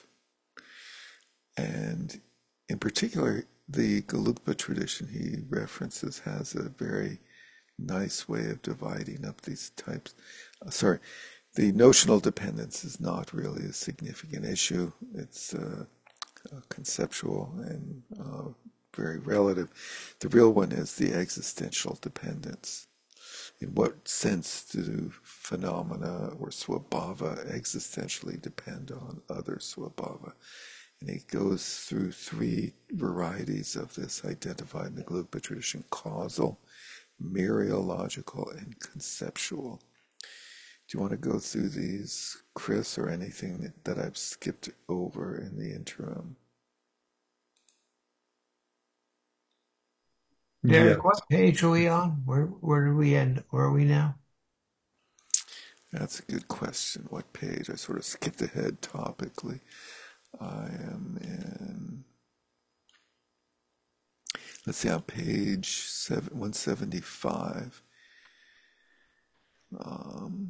And in particular, the Gelugpa tradition he references has a very nice way of dividing up these types. Uh, sorry, the notional dependence is not really a significant issue. It's uh, uh, conceptual and uh, very relative. The real one is the existential dependence. In what sense do phenomena or swabhava existentially depend on other swabhava? And he goes through three varieties of this identified in the Gelugpa tradition: causal, mereological, and conceptual. Do you want to go through these, Chris, or anything that, that I've skipped over in the interim? Yeah. Derek, what page are we on? Where where do we end? Where are we now? That's a good question. What page? I sort of skipped ahead topically. I am in, let's see, on page seven, one seventy-five. Um,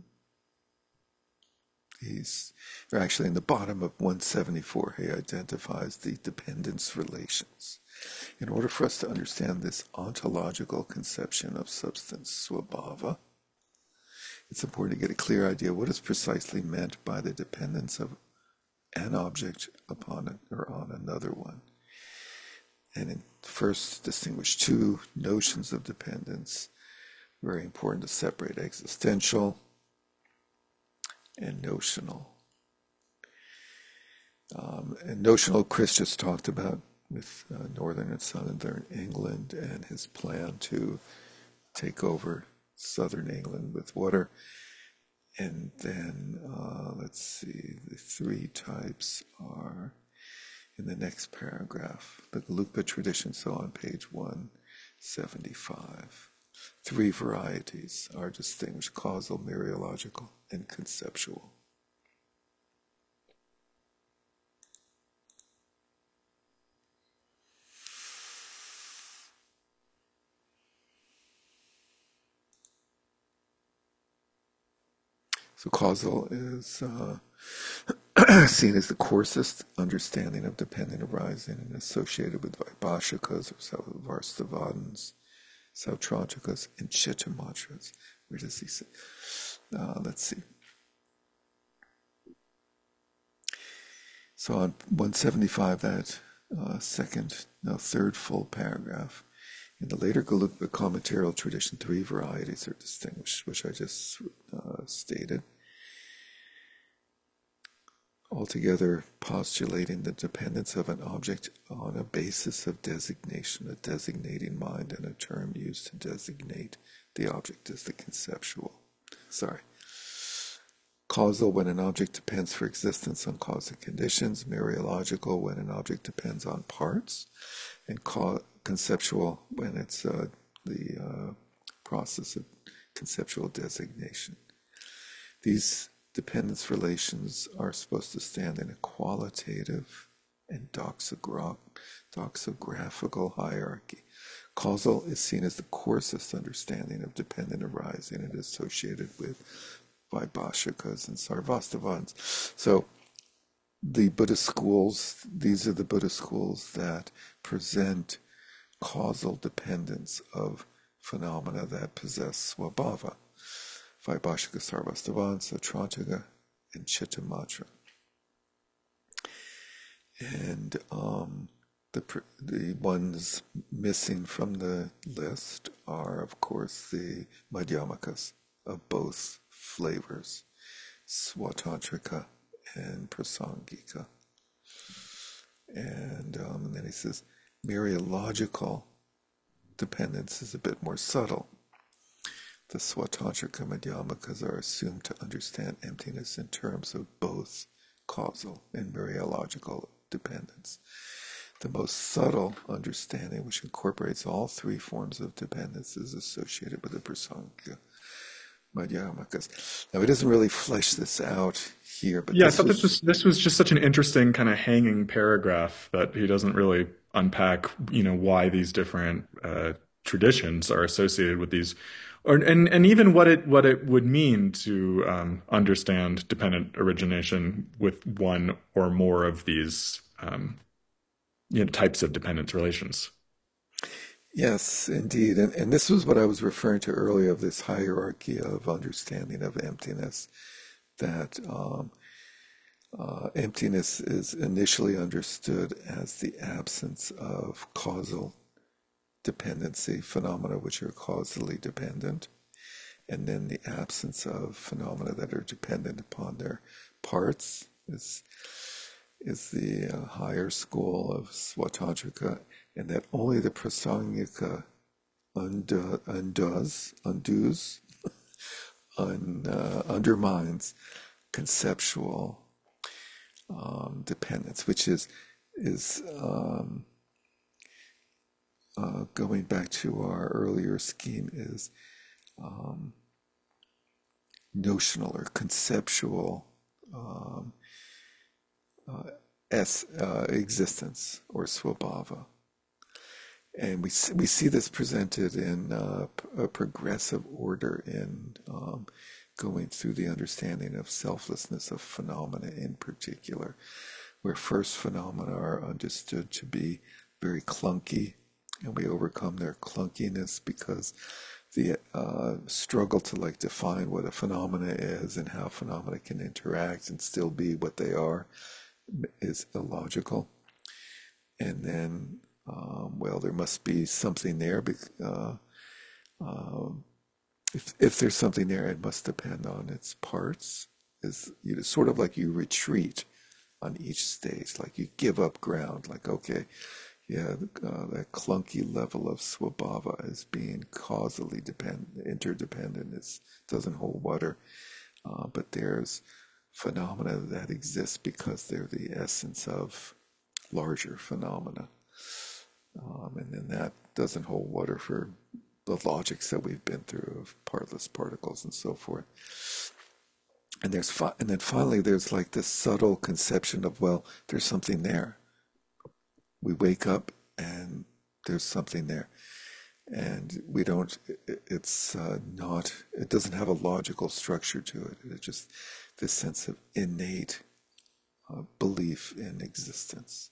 he's, or actually in the bottom of one seventy-four, he identifies the dependence relations. In order for us to understand this ontological conception of substance, swabhava, it's important to get a clear idea what is precisely meant by the dependence of an object upon it or on another one. And in first distinguish two notions of dependence. Very important to separate existential and notional. Um, and notional, Chris just talked about with uh, northern and southern England and his plan to take over southern England with water. And then, uh, let's see, the three types are in the next paragraph. The Gelugpa tradition, so on page one seventy-five. Three varieties are distinguished: causal, mereological, and conceptual. So causal is uh, seen as the coarsest understanding of dependent arising and associated with Vaibhashikas or Varstavadins, Sautrantikas, and Chittamatras. Where does he say? Uh, let's see. So on one seventy-five, that uh, second, no, third full paragraph. In the later Gelugpa commentarial tradition, three varieties are distinguished, which I just uh, stated, altogether postulating the dependence of an object on a basis of designation, a designating mind, and a term used to designate the object as the conceptual. Sorry. Causal, when an object depends for existence on cause and conditions. Mereological, when an object depends on parts. And ca- conceptual, when it's uh, the uh, process of conceptual designation. These dependence relations are supposed to stand in a qualitative and doxogra- doxographical hierarchy. Causal is seen as the coarsest understanding of dependent arising and is associated with Vaibhashikas and Sarvastavans. So the Buddhist schools, these are the Buddhist schools that present causal dependence of phenomena that possess swabhava. Vaibhashika, Sarvastavana, Sautrantika, and Chittamatra. And um, the the ones missing from the list are, of course, the Madhyamakas of both flavors, Swatantrika and Prasangika. And, um, and then he says, mereological dependence is a bit more subtle. The Swatantrika Madhyamakas are assumed to understand emptiness in terms of both causal and mereological dependence. The most subtle understanding, which incorporates all three forms of dependence, is associated with the Prasangika Madhyamakas. Now, he doesn't really flesh this out here, but Yeah, I this thought was, this was this was just such an interesting kind of hanging paragraph that he doesn't really unpack, you know, why these different uh, traditions are associated with these, or and and even what it what it would mean to um, understand dependent origination with one or more of these um, you know types of dependence relations. yes, indeed. And, and this was what I was referring to earlier, of this hierarchy of understanding of emptiness, that um, Uh, emptiness is initially understood as the absence of causal dependency, phenomena which are causally dependent, and then the absence of phenomena that are dependent upon their parts is is the uh, higher school of Svatantrika, and that only the Prasangika undo, undoes, undoes, un, uh, undermines conceptual um, dependence, which is is um, uh, going back to our earlier scheme, is um, notional or conceptual um, uh, es, uh, existence or swabhava. And we see, we see this presented in uh, a progressive order in um, going through the understanding of selflessness of phenomena in particular, where first phenomena are understood to be very clunky, and we overcome their clunkiness because the uh, struggle to like define what a phenomena is and how phenomena can interact and still be what they are is illogical. And then, um, well, there must be something there. Uh, um, if if there's something there, it must depend on its parts. Is you know, sort of like you retreat on each stage, like you give up ground. Like okay, yeah, uh, that clunky level of swabhava is being causally dependent, interdependent. It doesn't hold water, uh, but there's phenomena that exist because they're the essence of larger phenomena. Um, and then that doesn't hold water for the logics that we've been through of partless particles and so forth. And there's fi- and then finally there's like this subtle conception of, well, there's something there. We wake up and there's something there. And we don't, it, it's uh, not, it doesn't have a logical structure to it. It's just this sense of innate uh, belief in existence.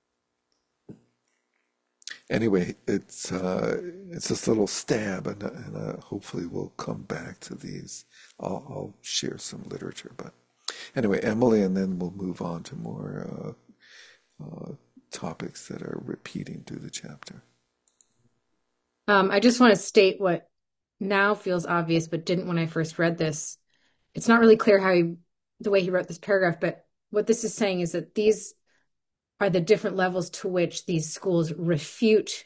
Anyway, it's uh, it's this little stab, and, and uh, hopefully we'll come back to these. I'll, I'll share some literature, but anyway, Emily, and then we'll move on to more uh, uh, topics that are repeating through the chapter. Um, I just want to state what now feels obvious, but didn't when I first read this. It's not really clear how he, the way he wrote this paragraph, but what this is saying is that these are the different levels to which these schools refute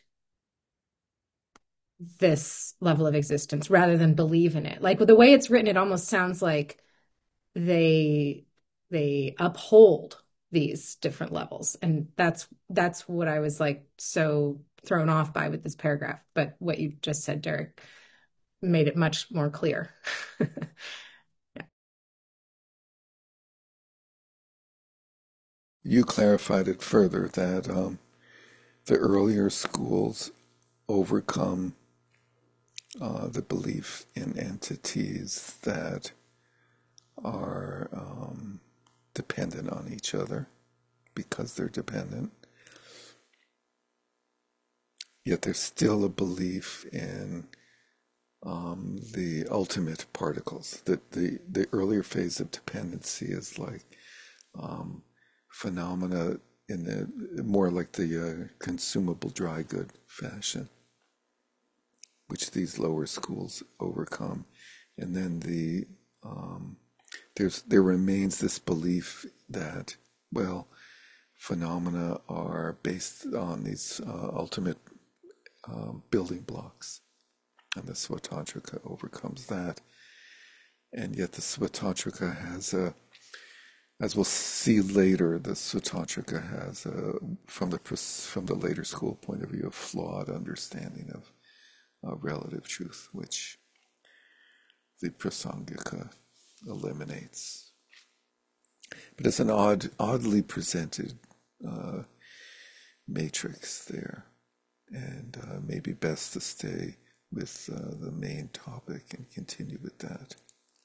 this level of existence rather than believe in it. Like with the way it's written, it almost sounds like they they uphold these different levels. And that's that's what I was like so thrown off by with this paragraph. But what you just said, Derek, made it much more clear. Yeah. You clarified it further that um, the earlier schools overcome uh, the belief in entities that are um, dependent on each other because they're dependent. Yet there's still a belief in um, the ultimate particles. That the, the earlier phase of dependency is like um, phenomena in the more like the uh, consumable dry good fashion, which these lower schools overcome, and then the um, there's there remains this belief that, well, phenomena are based on these uh, ultimate um, building blocks, and the Svatantrika overcomes that. And yet the Svatantrika has a, as we'll see later, the Svatantrika has a, from the from the later school point of view, a flawed understanding of uh, relative truth, which the Prasangika eliminates. But it's an odd, oddly presented uh, matrix there, and uh, maybe best to stay with uh, the main topic and continue with that.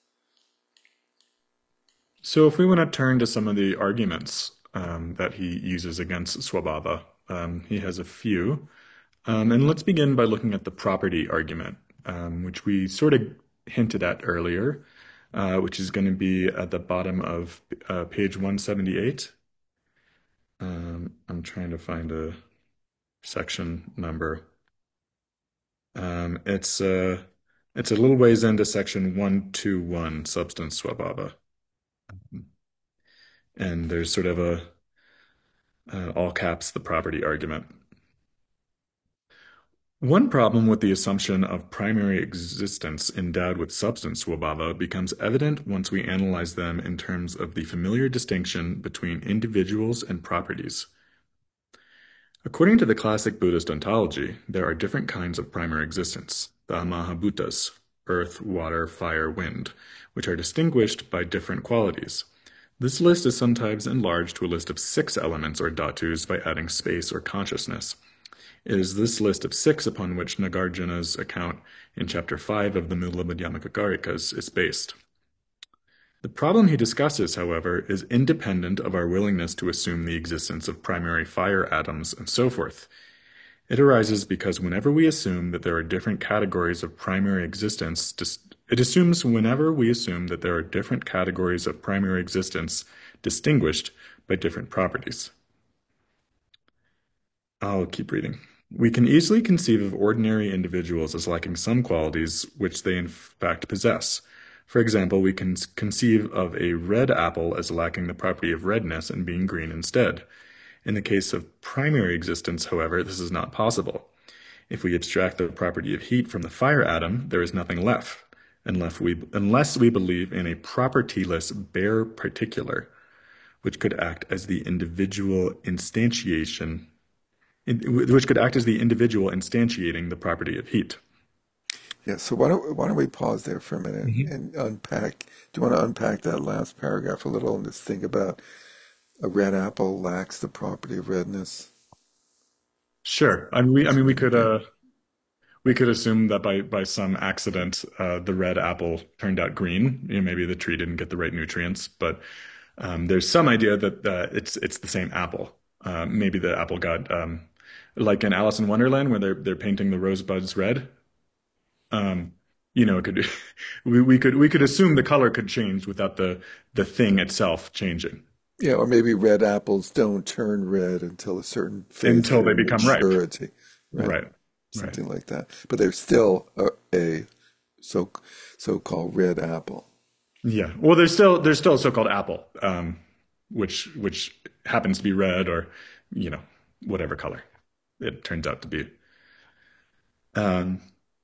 So if we want to turn to some of the arguments um, that he uses against Swabhava, um, he has a few. Um, and let's begin by looking at the property argument, um, which we sort of hinted at earlier. uh, which is going to be at the bottom of uh, page one seventy-eight. Um, I'm trying to find a section number. Um, it's uh, it's a little ways into section one twenty-one, substance swababa, and there's sort of a uh, all caps the property argument. One problem with the assumption of primary existence endowed with substance swabhava becomes evident once we analyze them in terms of the familiar distinction between individuals and properties. According to the classic Buddhist ontology, there are different kinds of primary existence, the Mahabhutas, earth, water, fire, wind, which are distinguished by different qualities. This list is sometimes enlarged to a list of six elements or dhatus by adding space or consciousness. It is this list of six upon which Nagarjuna's account in chapter five of the Mula Madhyamaka Karikas is based. The problem he discusses, however, is independent of our willingness to assume the existence of primary fire atoms and so forth. It arises because whenever we assume that there are different categories of primary existence, it assumes whenever we assume that there are different categories of primary existence distinguished by different properties. I'll keep reading. We can easily conceive of ordinary individuals as lacking some qualities which they in fact possess. For example, we can conceive of a red apple as lacking the property of redness and being green instead. In the case of primary existence, however, this is not possible. If we abstract the property of heat from the fire atom, there is nothing left, unless we, unless we believe in a propertyless bare particular, which could act as the individual instantiation which could act as the individual instantiating the property of heat. Yeah, so why don't, why don't we pause there for a minute Mm-hmm. and unpack, do you want to unpack that last paragraph a little and just think about a red apple lacks the property of redness? Sure. I mean, we, I mean, we could, uh, we could assume that by, by some accident, uh, the red apple turned out green. You know, maybe the tree didn't get the right nutrients, but um, there's some idea that uh, it's it's the same apple. Uh, maybe the apple got um, like in Alice in Wonderland, where they're they're painting the rosebuds red. Um, you know, it could we, we could we could assume the color could change without the the thing itself changing. Yeah, or maybe red apples don't turn red until a certain phase Until of they become ripe. maturity, right? Right. Something Right. like that. But they're still a, a so so-called red apple. Yeah. Well, there's still there's still a so-called apple, um, which which happens to be red or, you know, whatever color it turns out to be. Um,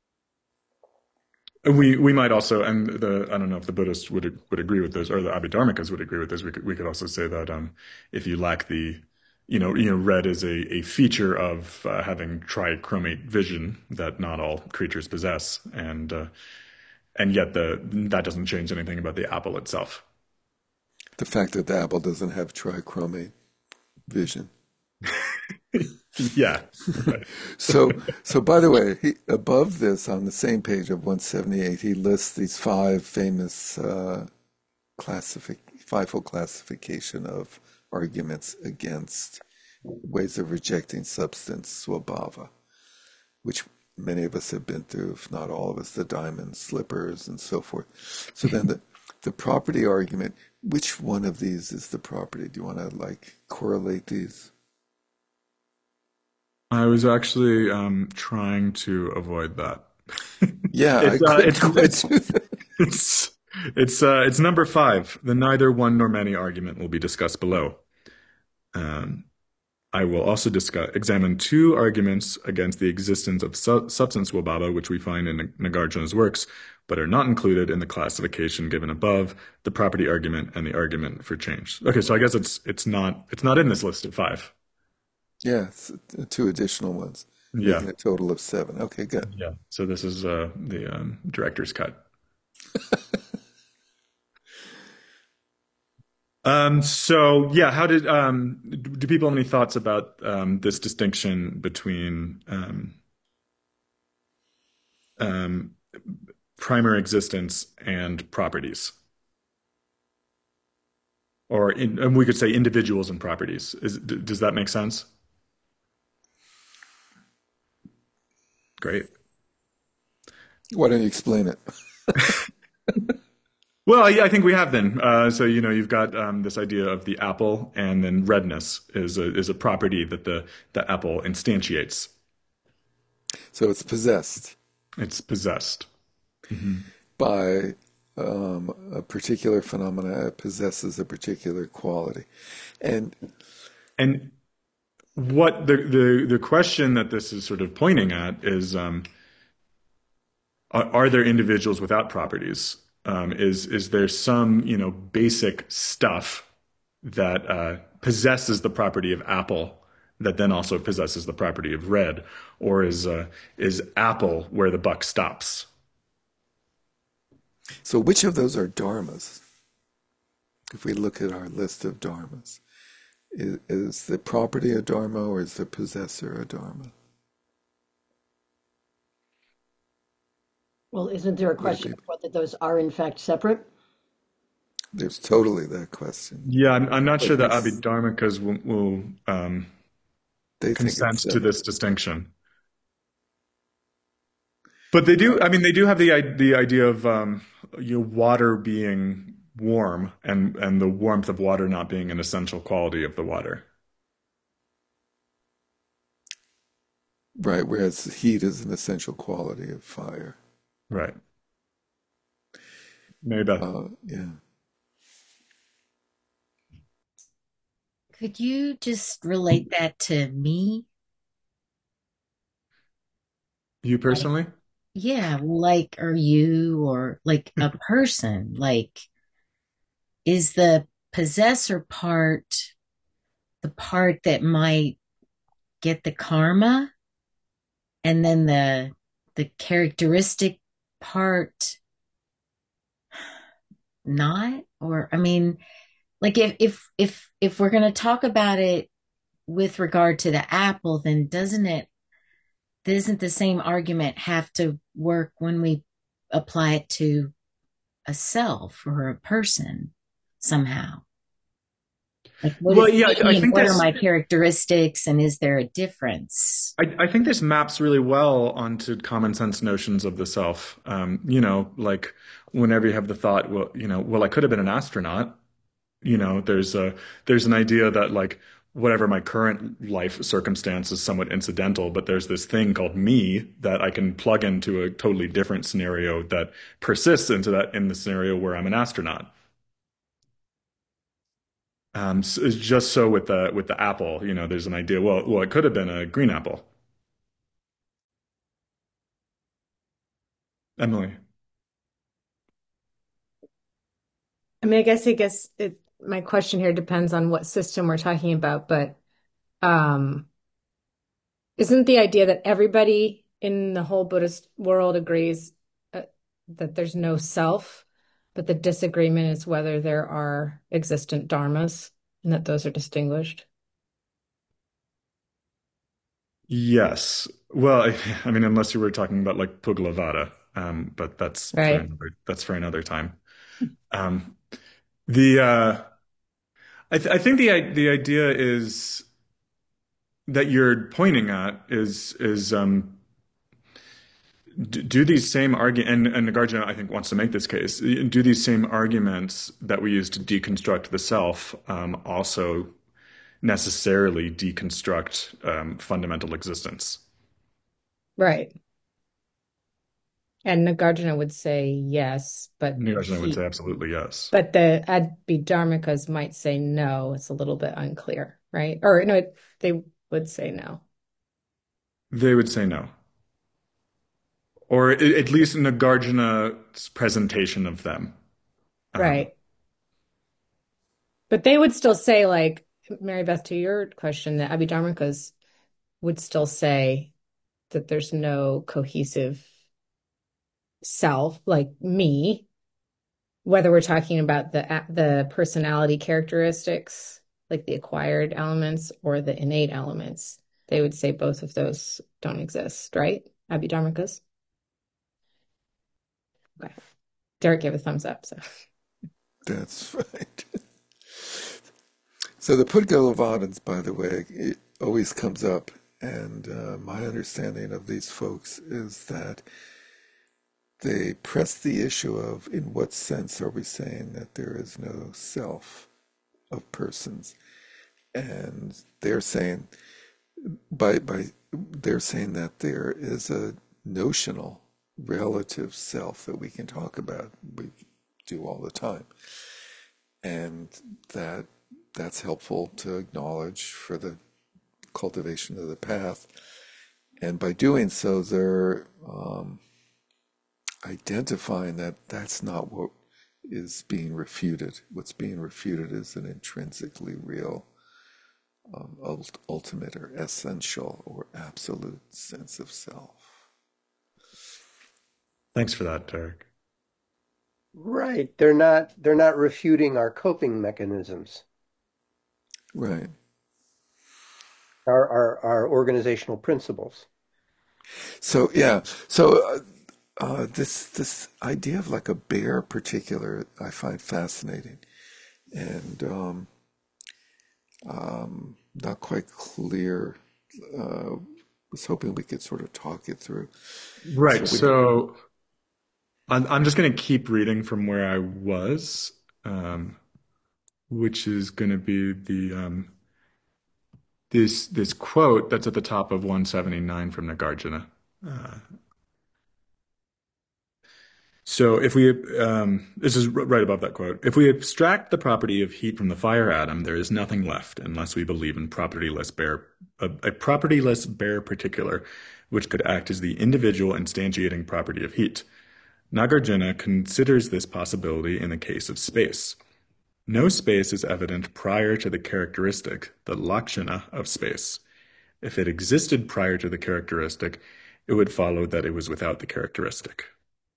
we we might also, and the I don't know if the Buddhists would would agree with this, or the Abhidharmikas would agree with this. We could we could also say that um, if you lack the, you know, you know, red is a a feature of uh, having trichromate vision that not all creatures possess, and uh, and yet the that doesn't change anything about the apple itself. The fact that the apple doesn't have trichromate vision. Yeah. Right. So, so by the way, he, above this on the same page of one seventy-eight, he lists these five famous uh, classific, fivefold classification of arguments against ways of rejecting substance swabhava, which many of us have been through, if not all of us, the diamond slippers and so forth. So then the the property argument, which one of these is the property? Do you want to like correlate these? I was actually um, trying to avoid that. Yeah, I It's uh, couldn't it's quite it's do that. it's it's uh, it's number five. The neither one nor many argument will be discussed below. Um, I will also discuss examine two arguments against the existence of su substance swabhava, which we find in Nagarjuna's works, but are not included in the classification given above: the property argument and the argument for change. Okay, so I guess it's it's not it's not in this list of five. Yeah, it's two additional ones, Yeah, making a total of seven. Okay, good. yeah. So this is uh, the um, director's cut. Um, so yeah, how did um, do people have any thoughts about um, this distinction between um, um, primary existence and properties, or in, and we could say individuals and properties? Is, d- does that make sense? Great. Why don't you explain it? Well, yeah, I think we have then. Uh, so you know, you've got um, this idea of the apple, and then redness is a is a property that the the apple instantiates. So it's possessed It's possessed. Hmm. by um, a particular phenomena. It possesses a particular quality. And And what the the the question that this is sort of pointing at is, um, are, are there individuals without properties? Um, is is there some, you know, basic stuff that uh, possesses the property of apple that then also possesses the property of red, or is uh, is apple where the buck stops? so, which of those are dharmas? If we look at our list of dharmas, is, is the property a dharma or is the possessor a dharma? Well, isn't there a What do question of people? whether those are in fact separate? There's totally that question, Yeah, I'm, I'm not sure but that this Abhidharmikas will, will um, they think consent it's to this separate. distinction. But they do. I mean, they do have the i- the idea of um, you know, water being warm and and the warmth of water not being an essential quality of the water. Right, whereas heat is an essential quality of fire. Right. Maybe Beth, Uh, yeah. Could you just relate that to me? you Like, personally? yeah, like, are you or like a person? Like, is the possessor part the part that might get the karma, and then the the characteristic part not? Or I mean, like if if if if we're going to talk about it with regard to the apple, then doesn't it doesn't the same argument have to work when we apply it to a self or a person somehow? Like, what Well, is yeah, I, I me and think what are this. my characteristics, and is there a difference? I, I think this maps really well onto common sense notions of the self. Um, you know, like whenever you have the thought, well, you know, well, I could have been an astronaut. You know, there's a there's an idea that like whatever my current life circumstance is somewhat incidental, but there's this thing called me that I can plug into a totally different scenario that persists into that in the scenario where I'm an astronaut. Um, s just so with the with the apple, you know, there's an idea. Well, well, it could have been a green apple. Emily. I mean, I guess I guess it my question here depends on what system we're talking about, but um isn't the idea that everybody in the whole Buddhist world agrees uh, that there's no self, but the disagreement is whether there are existent dharmas and that those are distinguished? Yes. Well, I, I mean, unless you were talking about like Puglavada, um, but that's for Right. another that's for another time. Um, the uh, I, th I think the i- the idea is that you're pointing at is is um, d- do these same argu and and Nagarjuna I think wants to make this case. Do these same arguments that we use to deconstruct the self um, also necessarily deconstruct um, fundamental existence? Right. And Nagarjuna would say yes, but Nagarjuna would he say absolutely yes. but the Abhidharmikas might say no. It's a little bit unclear, right? Or no, they would say no. They would say no. Or a- at least Nagarjuna's presentation of them. Um, Right. But they would still say, like, Mary Beth, to your question, the Abhidharmikas would still say that there's no cohesive self, like me, whether we're talking about the the personality characteristics, like the acquired elements or the innate elements. They would say both of those don't exist, right? Abhidharmikas. Okay. Derek gave a thumbs up, so That's right. So the Pudgalavadins, by the way, it always comes up, and uh, my understanding of these folks is that they press the issue of in what sense are we saying that there is no self of persons, and they're saying by by they're saying that there is a notional relative self that we can talk about, we do all the time, and that that's helpful to acknowledge for the cultivation of the path. And by doing so, they're um, identifying that that's not what is being refuted. What's being refuted is an intrinsically real, um, ultimate or essential or absolute sense of self. Thanks for that, Derek. Right. They're not they're not refuting our coping mechanisms. Right. Our our, our organizational principles. So yeah. So uh, uh, this this idea of like a bare particular I find fascinating, and um, um, not quite clear. Uh, was hoping we could sort of talk it through. Right. So, So I'm I'm just going to keep reading from where I was, um, which is going to be the um, this this quote that's at the top of one seventy-nine from Nagarjuna. Uh, so if we, um, this is r- right above that quote. If we abstract the property of heat from the fire atom, there is nothing left unless we believe in propertyless bare, a, a propertyless bare particular, which could act as the individual instantiating property of heat. Nagarjuna considers this possibility in the case of space. No space is evident prior to the characteristic, the lakshana of space. If it existed prior to the characteristic, it would follow that it was without the characteristic.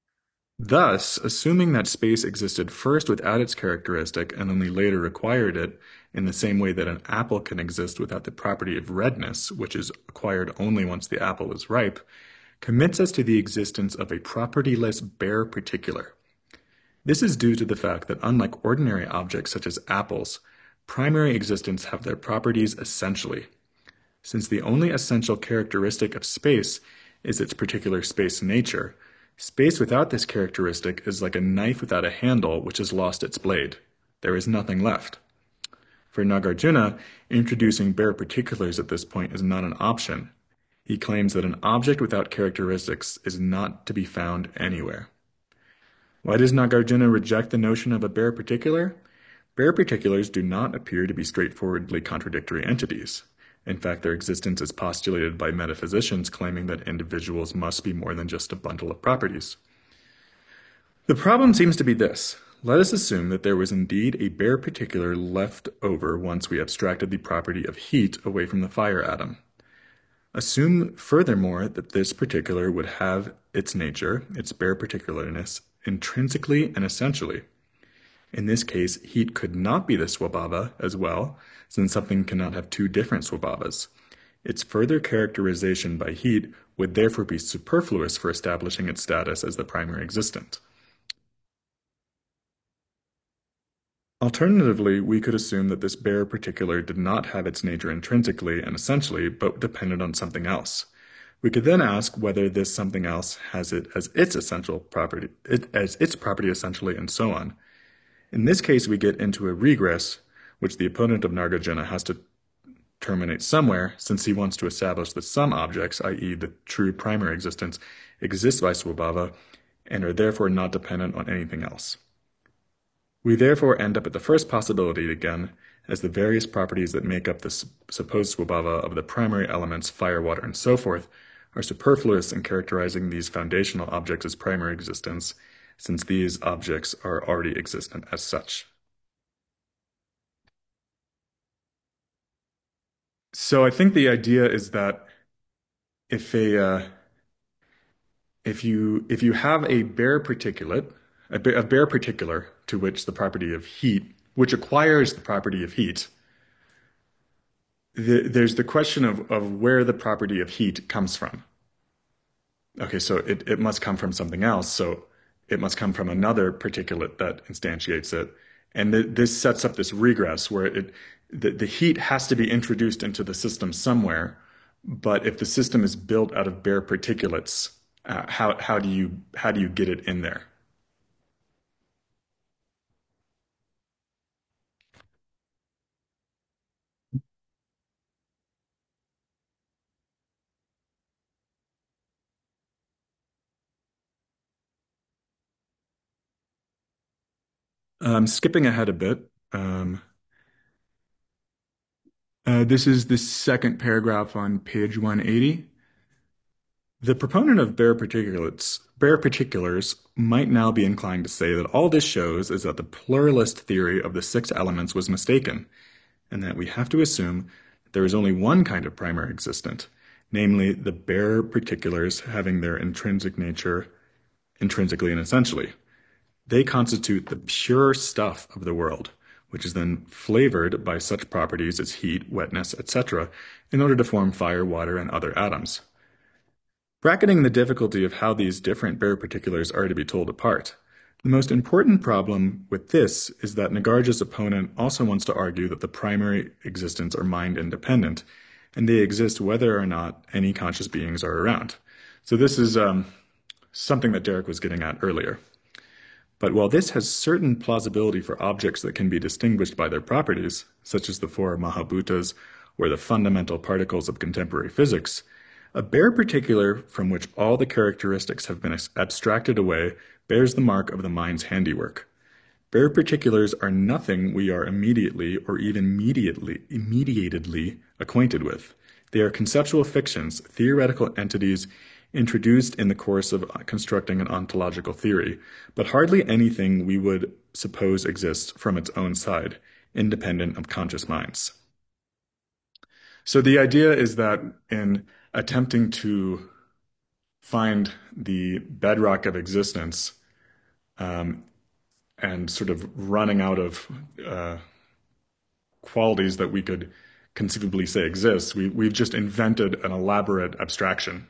Thus, assuming that space existed first without its characteristic and only later acquired it, in the same way that an apple can exist without the property of redness, which is acquired only once the apple is ripe, commits us to the existence of a propertyless bare particular. This is due to the fact that unlike ordinary objects such as apples, primary existents have their properties essentially. Since the only essential characteristic of space is its particular space nature, space without this characteristic is like a knife without a handle which has lost its blade. There is nothing left. For Nagarjuna, introducing bare particulars at this point is not an option. He claims that an object without characteristics is not to be found anywhere. Why does Nagarjuna reject the notion of a bare particular? Bare particulars do not appear to be straightforwardly contradictory entities. In fact, their existence is postulated by metaphysicians claiming that individuals must be more than just a bundle of properties. The problem seems to be this. Let us assume that there was indeed a bare particular left over once we abstracted the property of heat away from the fire atom. Assume furthermore that this particular would have its nature, its bare particularness, intrinsically and essentially. In this case, heat could not be the swabhava as well, since something cannot have two different swabhavas. Its further characterization by heat would therefore be superfluous for establishing its status as the primary existent. Alternatively, we could assume that this bare particular did not have its nature intrinsically and essentially, but depended on something else. We could then ask whether this something else has it as its essential property, it, as its property essentially, and so on. In this case, we get into a regress, which the opponent of Nagarjuna has to terminate somewhere, since he wants to establish that some objects, that is the true primary existence, exist by swabhava, and are therefore not dependent on anything else. We therefore end up at the first possibility again, as the various properties that make up the supposed swabhava of the primary elements, fire, water, and so forth, are superfluous in characterizing these foundational objects as primary existence, since these objects are already existent as such. So I think the idea is that if a uh, if you if you have a bare particulate, a, ba- a bare particular to which the property of heat, which acquires the property of heat, the, there's the question of, of where the property of heat comes from. Okay, so it, it must come from something else, so it must come from another particulate that instantiates it. And th- this sets up this regress where it the, the heat has to be introduced into the system somewhere, but if the system is built out of bare particulates Uh, how how do you how do you get it in there? Um, skipping ahead a bit. Um, uh, this is the second paragraph on page one eighty. The proponent of bare particulates, bare particulars might now be inclined to say that all this shows is that the pluralist theory of the six elements was mistaken, and that we have to assume that there is only one kind of primer existent, namely the bare particulars having their intrinsic nature intrinsically and essentially. They constitute the pure stuff of the world, which is then flavored by such properties as heat, wetness, et cetera, in order to form fire, water, and other atoms. Bracketing the difficulty of how these different bare particulars are to be told apart, the most important problem with this is that Nagarju's opponent also wants to argue that the primary existents are mind independent, and they exist whether or not any conscious beings are around. So this is um, something that Derek was getting at earlier. But while this has certain plausibility for objects that can be distinguished by their properties, such as the four Mahabhutas or the fundamental particles of contemporary physics, a bare particular from which all the characteristics have been abstracted away bears the mark of the mind's handiwork. Bare particulars are nothing we are immediately or even mediately, immediatedly acquainted with. They are conceptual fictions, theoretical entities introduced in the course of constructing an ontological theory, but hardly anything we would suppose exists from its own side, independent of conscious minds. So the idea is that in attempting to find the bedrock of existence um, and sort of running out of uh, qualities that we could conceivably say exist, we, we've just invented an elaborate abstraction.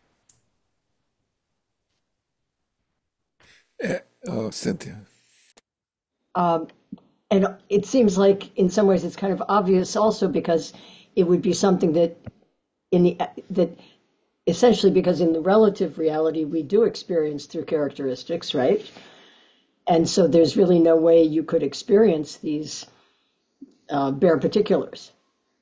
Uh, oh, Cynthia. Um, and it seems like in some ways it's kind of obvious also because it would be something that in the that essentially because in the relative reality we do experience through characteristics, right? And so there's really no way you could experience these uh, bare particulars.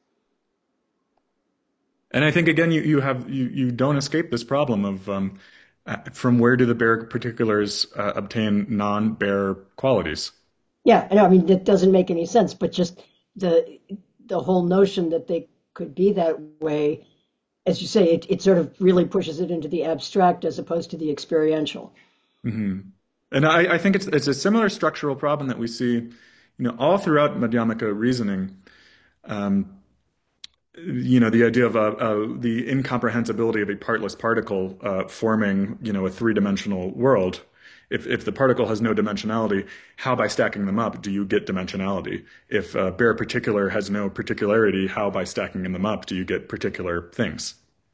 And I think again, you, you have you, you don't escape this problem of um, from where do the bare particulars uh, obtain non-bare qualities? Yeah, I know. I mean, that doesn't make any sense, but just the the whole notion that they could be that way, as you say, it, it sort of really pushes it into the abstract as opposed to the experiential. Mm-hmm. And I, I think it's it's a similar structural problem that we see, you know, all throughout Madhyamaka reasoning. Um, you know, the idea of uh, uh, the incomprehensibility of a partless particle uh, forming, you know, a three-dimensional world. If if the particle has no dimensionality, how by stacking them up do you get dimensionality? If a bare particular has no particularity, how by stacking them up do you get particular things?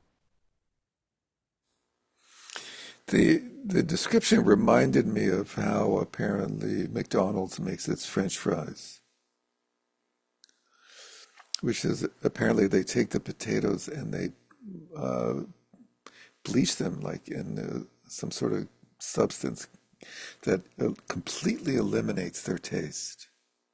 The the description reminded me of how apparently McDonald's makes its French fries, which is apparently they take the potatoes and they uh, bleach them like in uh, some sort of substance that uh, completely eliminates their taste.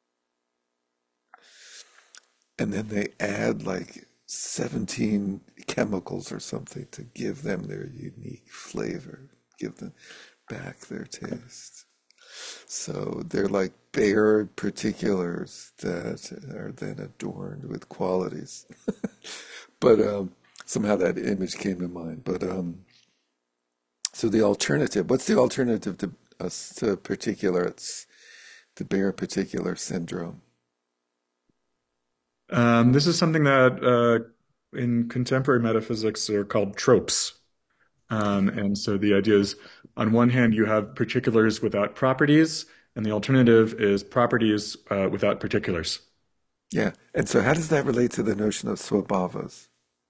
And then they add like seventeen chemicals or something to give them their unique flavor, give them back their taste. So they're like bare particulars that are then adorned with qualities. But um, somehow that image came to mind. But um, so the alternative, what's the alternative to us to particulates, to bare particular syndrome? Um, this is something that uh, in contemporary metaphysics are called tropes. Um, and so the idea is, on one hand, you have particulars without properties, and the alternative is properties uh, without particulars. Yeah. And so how does that relate to the notion of swabhavas?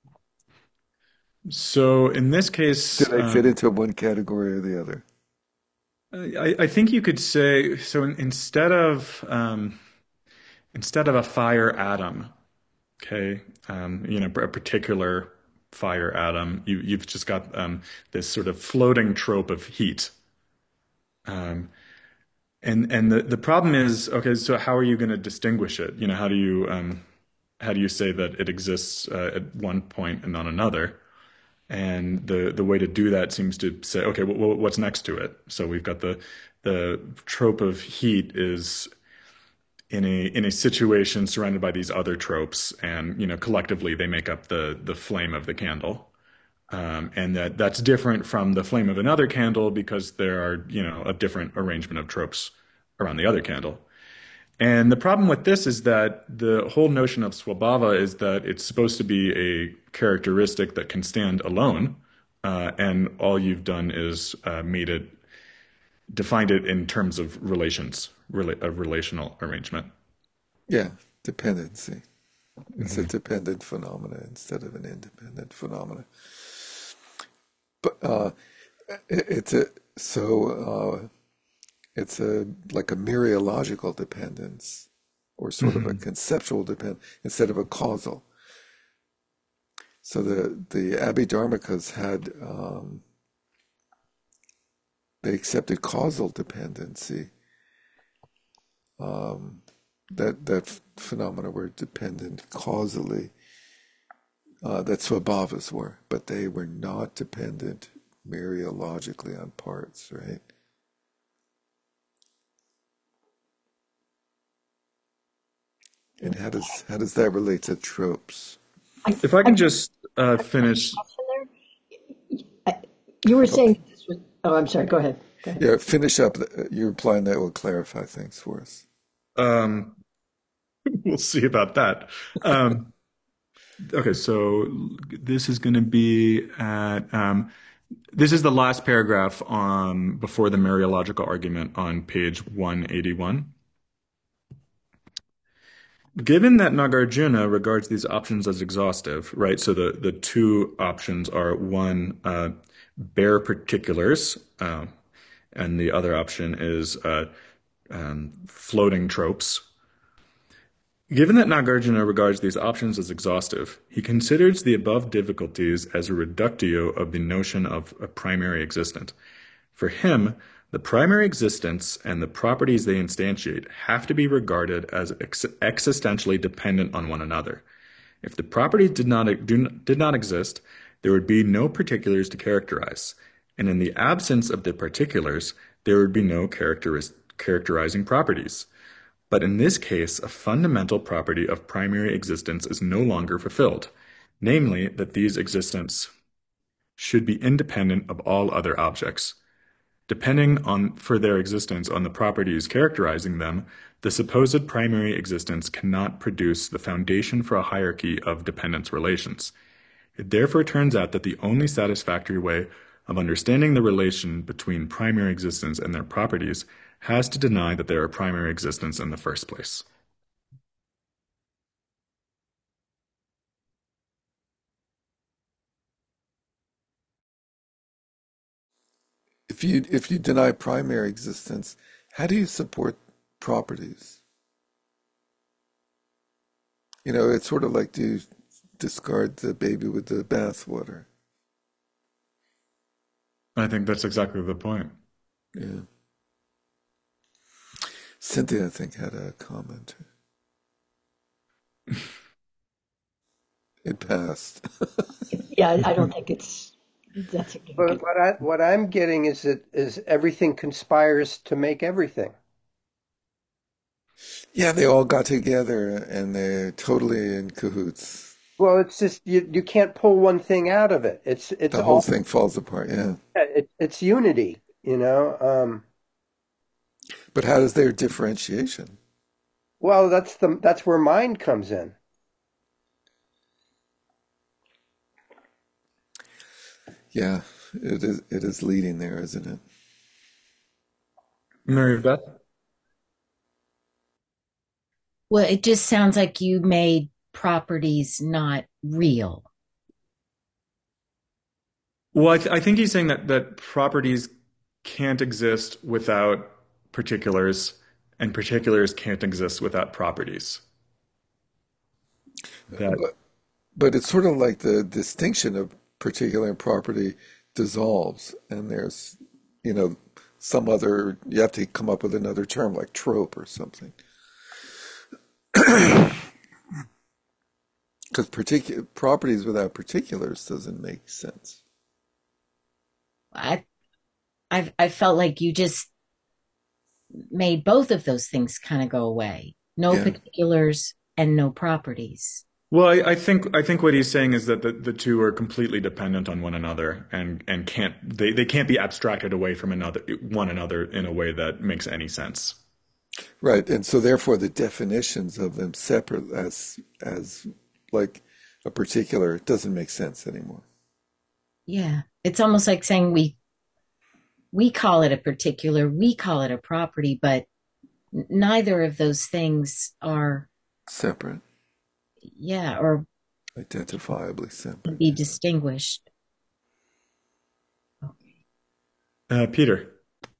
So in this case, Do they fit um, into one category or the other? I, I think you could say so. In, instead of um, instead of a fire atom, okay, um, you know, a particular fire atom. You, you've just got um, this sort of floating trope of heat. Um, and and the, the problem is, okay, so how are you going to distinguish it? You know, how do you um, how do you say that it exists uh, at one point and not another? And the the way to do that seems to say, okay, well, what's next to it? So we've got the the trope of heat is in a in a situation surrounded by these other tropes, and you know collectively they make up the the flame of the candle. Um, and that that's different from the flame of another candle because there are you know a different arrangement of tropes around the other candle. And the problem with this is that the whole notion of swabhava is that it's supposed to be a characteristic that can stand alone, uh, and all you've done is uh, made it defined it in terms of relations, rela- a relational arrangement. Yeah, dependency. It's a Mm-hmm. dependent phenomena instead of an independent phenomena. But uh, it, it's a so uh, it's a like a mereological dependence, or sort of a Mm-hmm. conceptual dependence instead of a causal. So the the Abhidharmakas had um, they accepted causal dependency. Um, that that phenomena were dependent causally. Uh, that swabhavas were, but they were not dependent mereologically on parts, right? And how does how does that relate to tropes? I, If I I can just uh, finish, I, you were Okay. saying this was, oh, I'm sorry. Go ahead. Go ahead. Yeah, finish up. the- You're implying that will clarify things for us. um, we'll see about that. Um, okay, so this is going to be at um, this is the last paragraph on before the Mariological argument on page one eighty-one. Given that Nagarjuna regards these options as exhaustive, right? So the, the two options are one, uh, bare particulars, uh, and the other option is uh, um, floating tropes. Given that Nagarjuna regards these options as exhaustive, he considers the above difficulties as a reductio of the notion of a primary existent. For him, the primary existence and the properties they instantiate have to be regarded as ex- existentially dependent on one another. If the properties did not, do, did not exist, there would be no particulars to characterize, and in the absence of the particulars, there would be no characteris- characterizing properties. But in this case, a fundamental property of primary existence is no longer fulfilled, namely that these existents should be independent of all other objects. Depending on for their existence on the properties characterizing them, the supposed primary existence cannot produce the foundation for a hierarchy of dependence relations. It therefore turns out that the only satisfactory way of understanding the relation between primary existence and their properties has to deny that they are primary existence in the first place. If you if you deny primary existence, how do you support properties? You know, it's sort of like do you discard the baby with the bathwater? I think that's exactly the point. Yeah. Cynthia, I think, had a comment. It passed. Yeah, I I don't think it's that But significant. what I what I'm getting is that is everything conspires to make everything. Yeah, they all got together and they're totally in cahoots. Well, it's just you you can't pull one thing out of it. It's it's The whole all thing falls apart, yeah. it, it's unity, you know. Um, But how does their differentiation? well, that's the that's where mind comes in. Yeah, it is it is leading there, isn't it? Mary Beth? Well, it just sounds like you made properties not real. Well, I, th- I think he's saying that, that properties can't exist without particulars, and particulars can't exist without properties. That But but it's sort of like the distinction of particular and property dissolves, and there's, you know, some other, you have to come up with another term like trope or something. Because particular properties without particulars doesn't make sense. I I I felt like you just made both of those things kind of go away. No Yeah, particulars and no properties. Well, I, I think I think what he's saying is that the, the two are completely dependent on one another and and can't they, they can't be abstracted away from another one another in a way that makes any sense. right. And so therefore the definitions of them separate as as like a particular doesn't make sense anymore. Yeah. It's almost like saying we we call it a particular, we call it a property, but n- neither of those things are, Separate, yeah, or identifiably can separate. be Yeah. distinguished. Uh, Peter.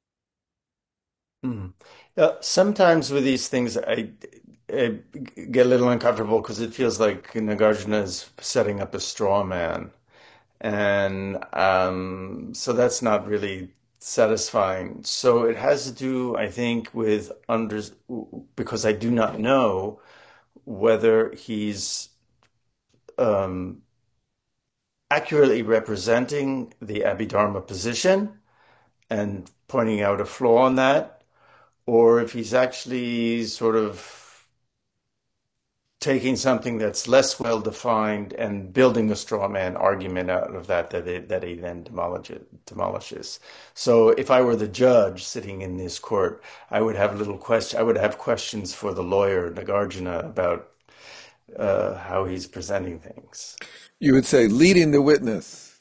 Hmm. Uh, sometimes with these things, I, I get a little uncomfortable because it feels like Nagarjuna is setting up a straw man. And um, so that's not really satisfying. So it has to do, I think, with under because I do not know whether he's um, accurately representing the Abhidharma position and pointing out a flaw in that, or if he's actually sort of taking something that's less well defined and building a straw man argument out of that that, it, that he then demolishes, demolishes. So if I were the judge sitting in this court, I would have little question. I would have questions for the lawyer Nagarjuna about uh, how he's presenting things. You would say leading the witness.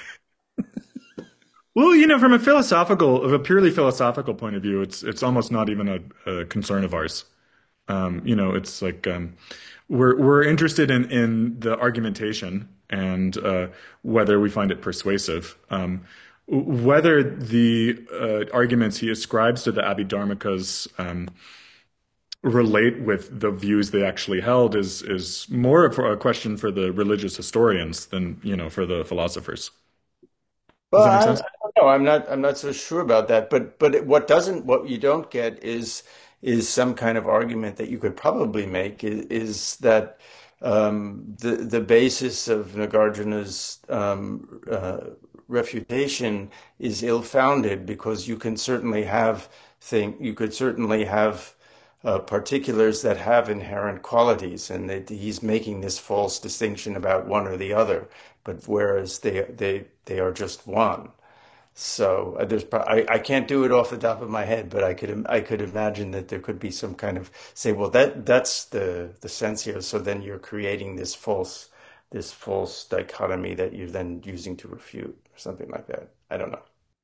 Well, you know, from a philosophical, of a purely philosophical point of view, it's it's almost not even a, a concern of ours. Um, you know, it's like um, we're we're interested in in the argumentation and uh, whether we find it persuasive. Um, whether the uh, arguments he ascribes to the Abhidharmikas um, relate with the views they actually held is is more of a question for the religious historians than, you know, for the philosophers. Does Well, that make I, I sense? don't know. I'm not. I'm not so sure about that. But but it, what doesn't, what you don't get is is some kind of argument that you could probably make is, is that um, the the basis of Nagarjuna's um, uh, refutation is ill-founded because you can certainly have think you could certainly have uh, particulars that have inherent qualities, and that he's making this false distinction about one or the other, but whereas they they they are just one. So uh, there's pro- I, I can't do it off the top of my head, but I could im- I could imagine that there could be some kind of say, well, that that's the the sense here. So then you're creating this false this false dichotomy that you're then using to refute or something like that. I don't know.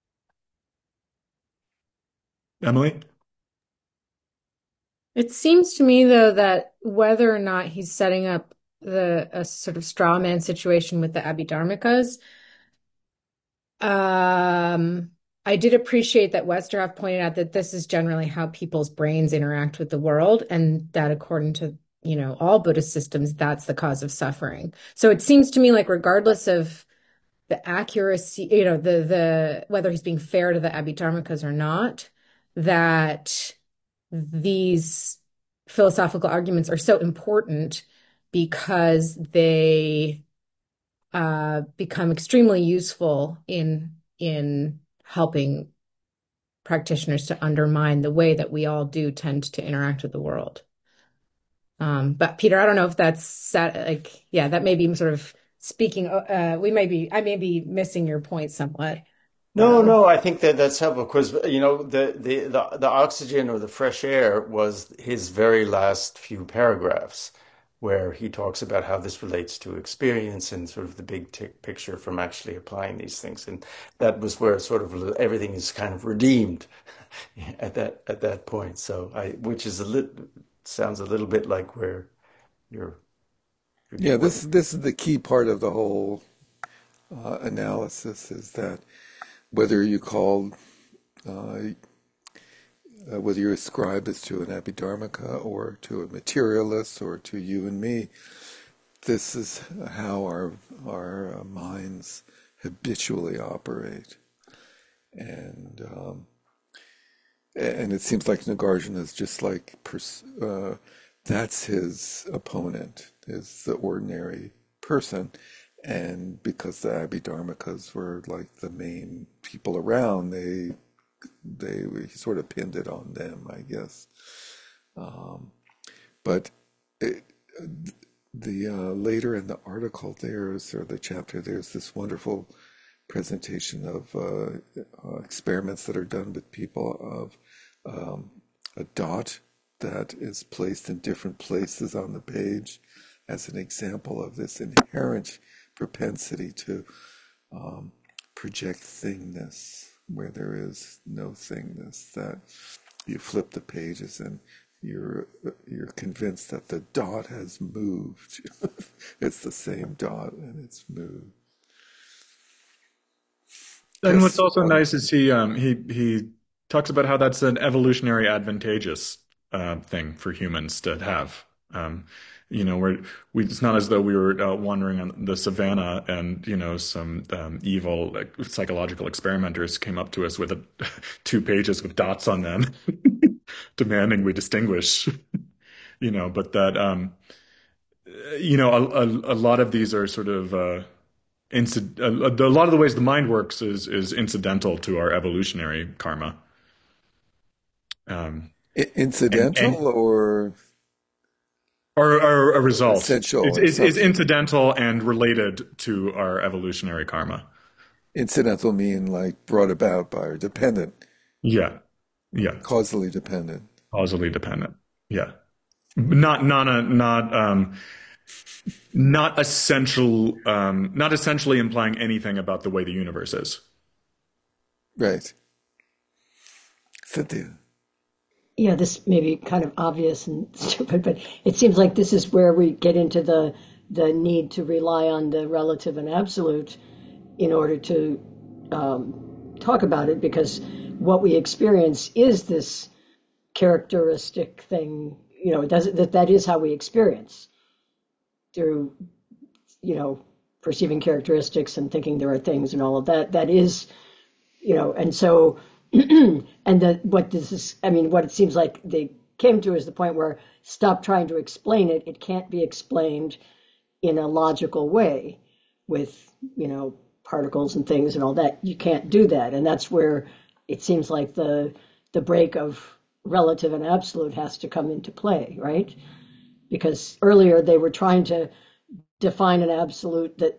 Emily? It seems to me, though, that whether or not he's setting up the a sort of straw man situation with the Abhidharmikas, um, I did appreciate that Westerhoff pointed out that this is generally how people's brains interact with the world, and that according to, you know, all Buddhist systems, that's the cause of suffering. So it seems to me like regardless of the accuracy, you know, the the whether he's being fair to the Abhidharmikas or not, that these philosophical arguments are so important because they uh, become extremely useful in in helping practitioners to undermine the way that we all do tend to interact with the world. Um, but Peter, I don't know if that's sat, like, yeah, that may be sort of speaking. Uh, we may be, I may be missing your point somewhat. No, Um, no, I think that that's helpful because you know the, the the the oxygen or the fresh air was his very last few paragraphs, where he talks about how this relates to experience and sort of the big t picture from actually applying these things, and that was where sort of everything is kind of redeemed at that at that point. So I, which is a lit sounds a little bit like where you're, you're Yeah, what this this is the key part of the whole uh, analysis is that whether you call uh, uh, whether you ascribe this to an Abhidharmika or to a materialist or to you and me, this is how our our uh, minds habitually operate, and um, and it seems like Nagarjuna is just like pers- uh, that's his opponent, is the ordinary person, and because the Abhidharmakas were like the main people around, they they he sort of pinned it on them, I guess. Um, but it, the uh, later in the article there's or the chapter there's this wonderful presentation of uh, uh, experiments that are done with people of um, a dot that is placed in different places on the page as an example of this inherent propensity to um, project thingness where there is no thingness, that you flip the pages and you're you're convinced that the dot has moved. It's the same dot and it's moved. And what's Yes, also um, nice is he um, he he talks about how that's an evolutionary advantageous uh, thing for humans to have. Um, you know, where we it's not as though we were uh, wandering on the savannah and you know some um, evil like, psychological experimenters came up to us with a, two pages with dots on them, demanding we distinguish. You know, but that um, you know a, a, a lot of these are sort of uh, inci- a, a lot of the ways the mind works is is incidental to our evolutionary karma. Um, i- and incidental and or or, or a result essential is, or is is substance. incidental and related to our evolutionary karma. Incidental mean like brought about by or dependent, Yeah, yeah, causally dependent. causally dependent. Yeah, not not a not um not essential um not essentially implying anything about the way the universe is. Right. Cynthia. Yeah, this may be kind of obvious and stupid, but it seems like this is where we get into the the need to rely on the relative and absolute in order to um, talk about it, because what we experience is this characteristic thing. You know, does that that is how we experience through you know perceiving characteristics and thinking there are things and all of that. That is you know, and so, and that what this is, I mean, what it seems like they came to is the point where stop trying to explain it. It can't be explained in a logical way with, you know, particles and things and all that. You can't do that. And that's where it seems like the, the break of relative and absolute has to come into play, right? Because earlier they were trying to define an absolute that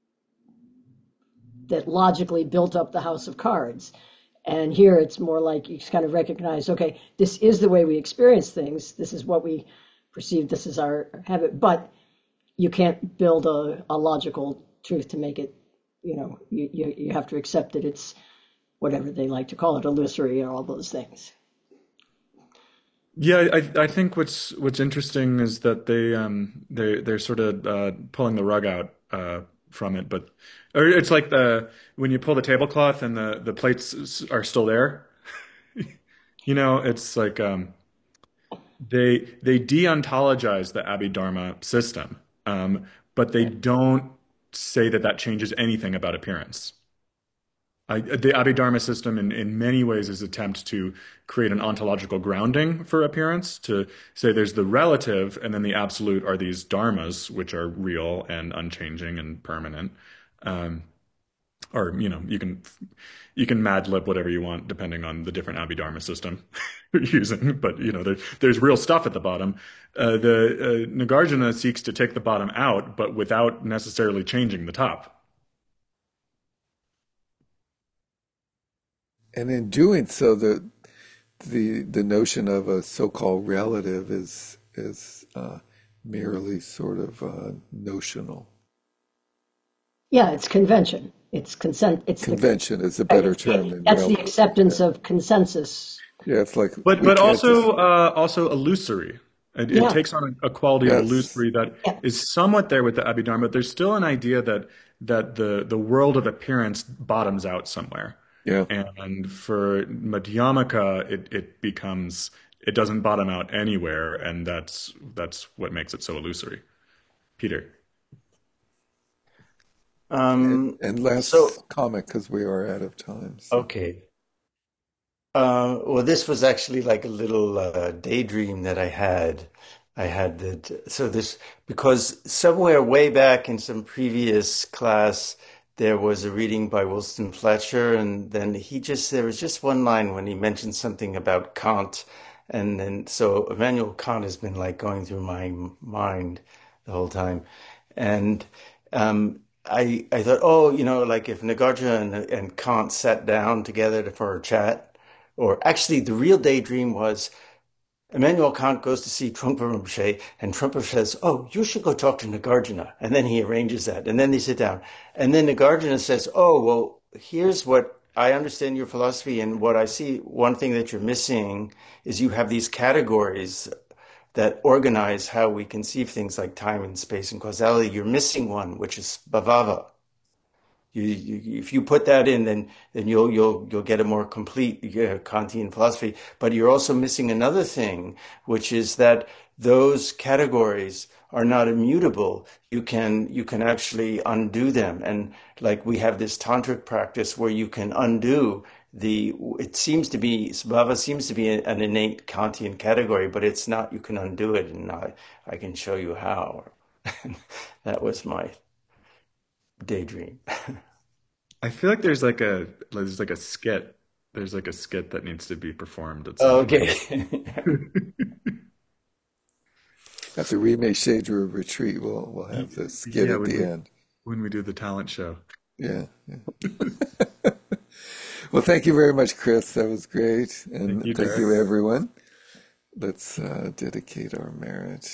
that logically built up the house of cards. And here it's more like you just kind of recognize, okay, this is the way we experience things. This is what we perceive. This is our habit. But you can't build a, a logical truth to make it, you know, you, you, you have to accept that it's whatever they like to call it, illusory or all those things. Yeah, I I think what's what's interesting is that they um they they're sort of uh, pulling the rug out uh, from it, but or it's like the when you pull the tablecloth and the the plates s- are still there. You know, it's like um they they deontologize the Abhidharma system, um, but they don't say that that changes anything about appearance. I, the Abhidharma system, in, in many ways, is an attempt to create an ontological grounding for appearance, to say there's the relative and then the absolute are these dharmas, which are real and unchanging and permanent. Um, or, you know, you can you can mad lib whatever you want depending on the different Abhidharma system you're using. But, you know, there, there's real stuff at the bottom. Uh, the uh, Nagarjuna seeks to take the bottom out, but without necessarily changing the top. And in doing so, the the the notion of a so-called relative is is uh, merely sort of uh, notional. Yeah, it's convention. It's consent. It's the Convention is a better it's term the, than that's the relative. Yeah, acceptance of consensus. yeah. It's like But we but can't just. also uh, also illusory. It, it Yeah, takes on a, a quality of Yes, illusory that yeah, is somewhat there with the Abhidharma. But there's still an idea that that the the world of appearance bottoms out somewhere. yeah. And for Madhyamaka, it it becomes it doesn't bottom out anywhere, and that's that's what makes it so illusory. Peter. And, Um, and last so, comment, because we are out of time. So, okay. Uh, well, this was actually like a little uh, daydream that I had. I had that. So this, because somewhere way back in some previous class, there was a reading by Wilson Fletcher, and then he just, there was just one line when he mentioned something about Kant. And then, so Immanuel Kant has been like going through my mind the whole time. And um, I, I thought, oh, you know, like if Nagarjuna and, and Kant sat down together to, for a chat, or actually, the real daydream was Immanuel Kant goes to see Trungpa Rinpoche, and Trungpa says, "Oh, you should go talk to Nagarjuna." And then he arranges that, and then they sit down, and then Nagarjuna says, "Oh, well, here's what I understand your philosophy, and what I see. One thing that you're missing is you have these categories that organize how we conceive things like time and space and causality. You're missing one, which is bhavava." You, you, if you put that in, then then you'll you'll you'll get a more complete uh, Kantian philosophy. But you're also missing another thing, which is that those categories are not immutable. You can you can actually undo them, and like we have this tantric practice where you can undo the. It seems to be Svabha seems to be an innate Kantian category, but it's not. You can undo it, and I I can show you how. That was my daydream. I feel like there's like a there's like a skit. There's like a skit that needs to be performed at some point. Okay. at the Rime Shadra retreat, we'll, we'll have this skit Yeah, at when the we end. when we do the talent show. Yeah. yeah. Well, thank you very much, Chris. That was great. And Thank you, thank Derek. you, everyone. Let's uh, dedicate our merit.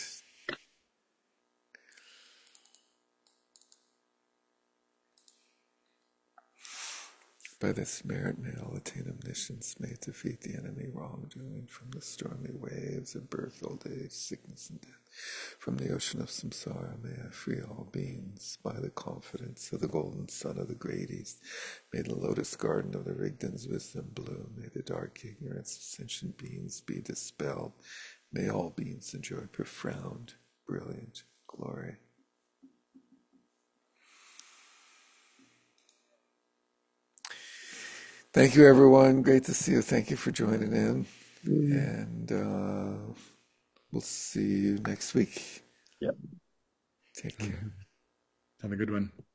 By this merit may all attain omniscience, may it defeat the enemy wrongdoing from the stormy waves of birth, old age, sickness, and death. From the ocean of samsara may I free all beings by the confidence of the golden sun of the great east. May the lotus garden of the Rigdon's wisdom bloom. May the dark ignorance of sentient beings be dispelled. May all beings enjoy profound, brilliant glory. Thank you, everyone. Great to see you. Thank you for joining in. And uh, we'll see you next week. Yep. Take care. Have a good one.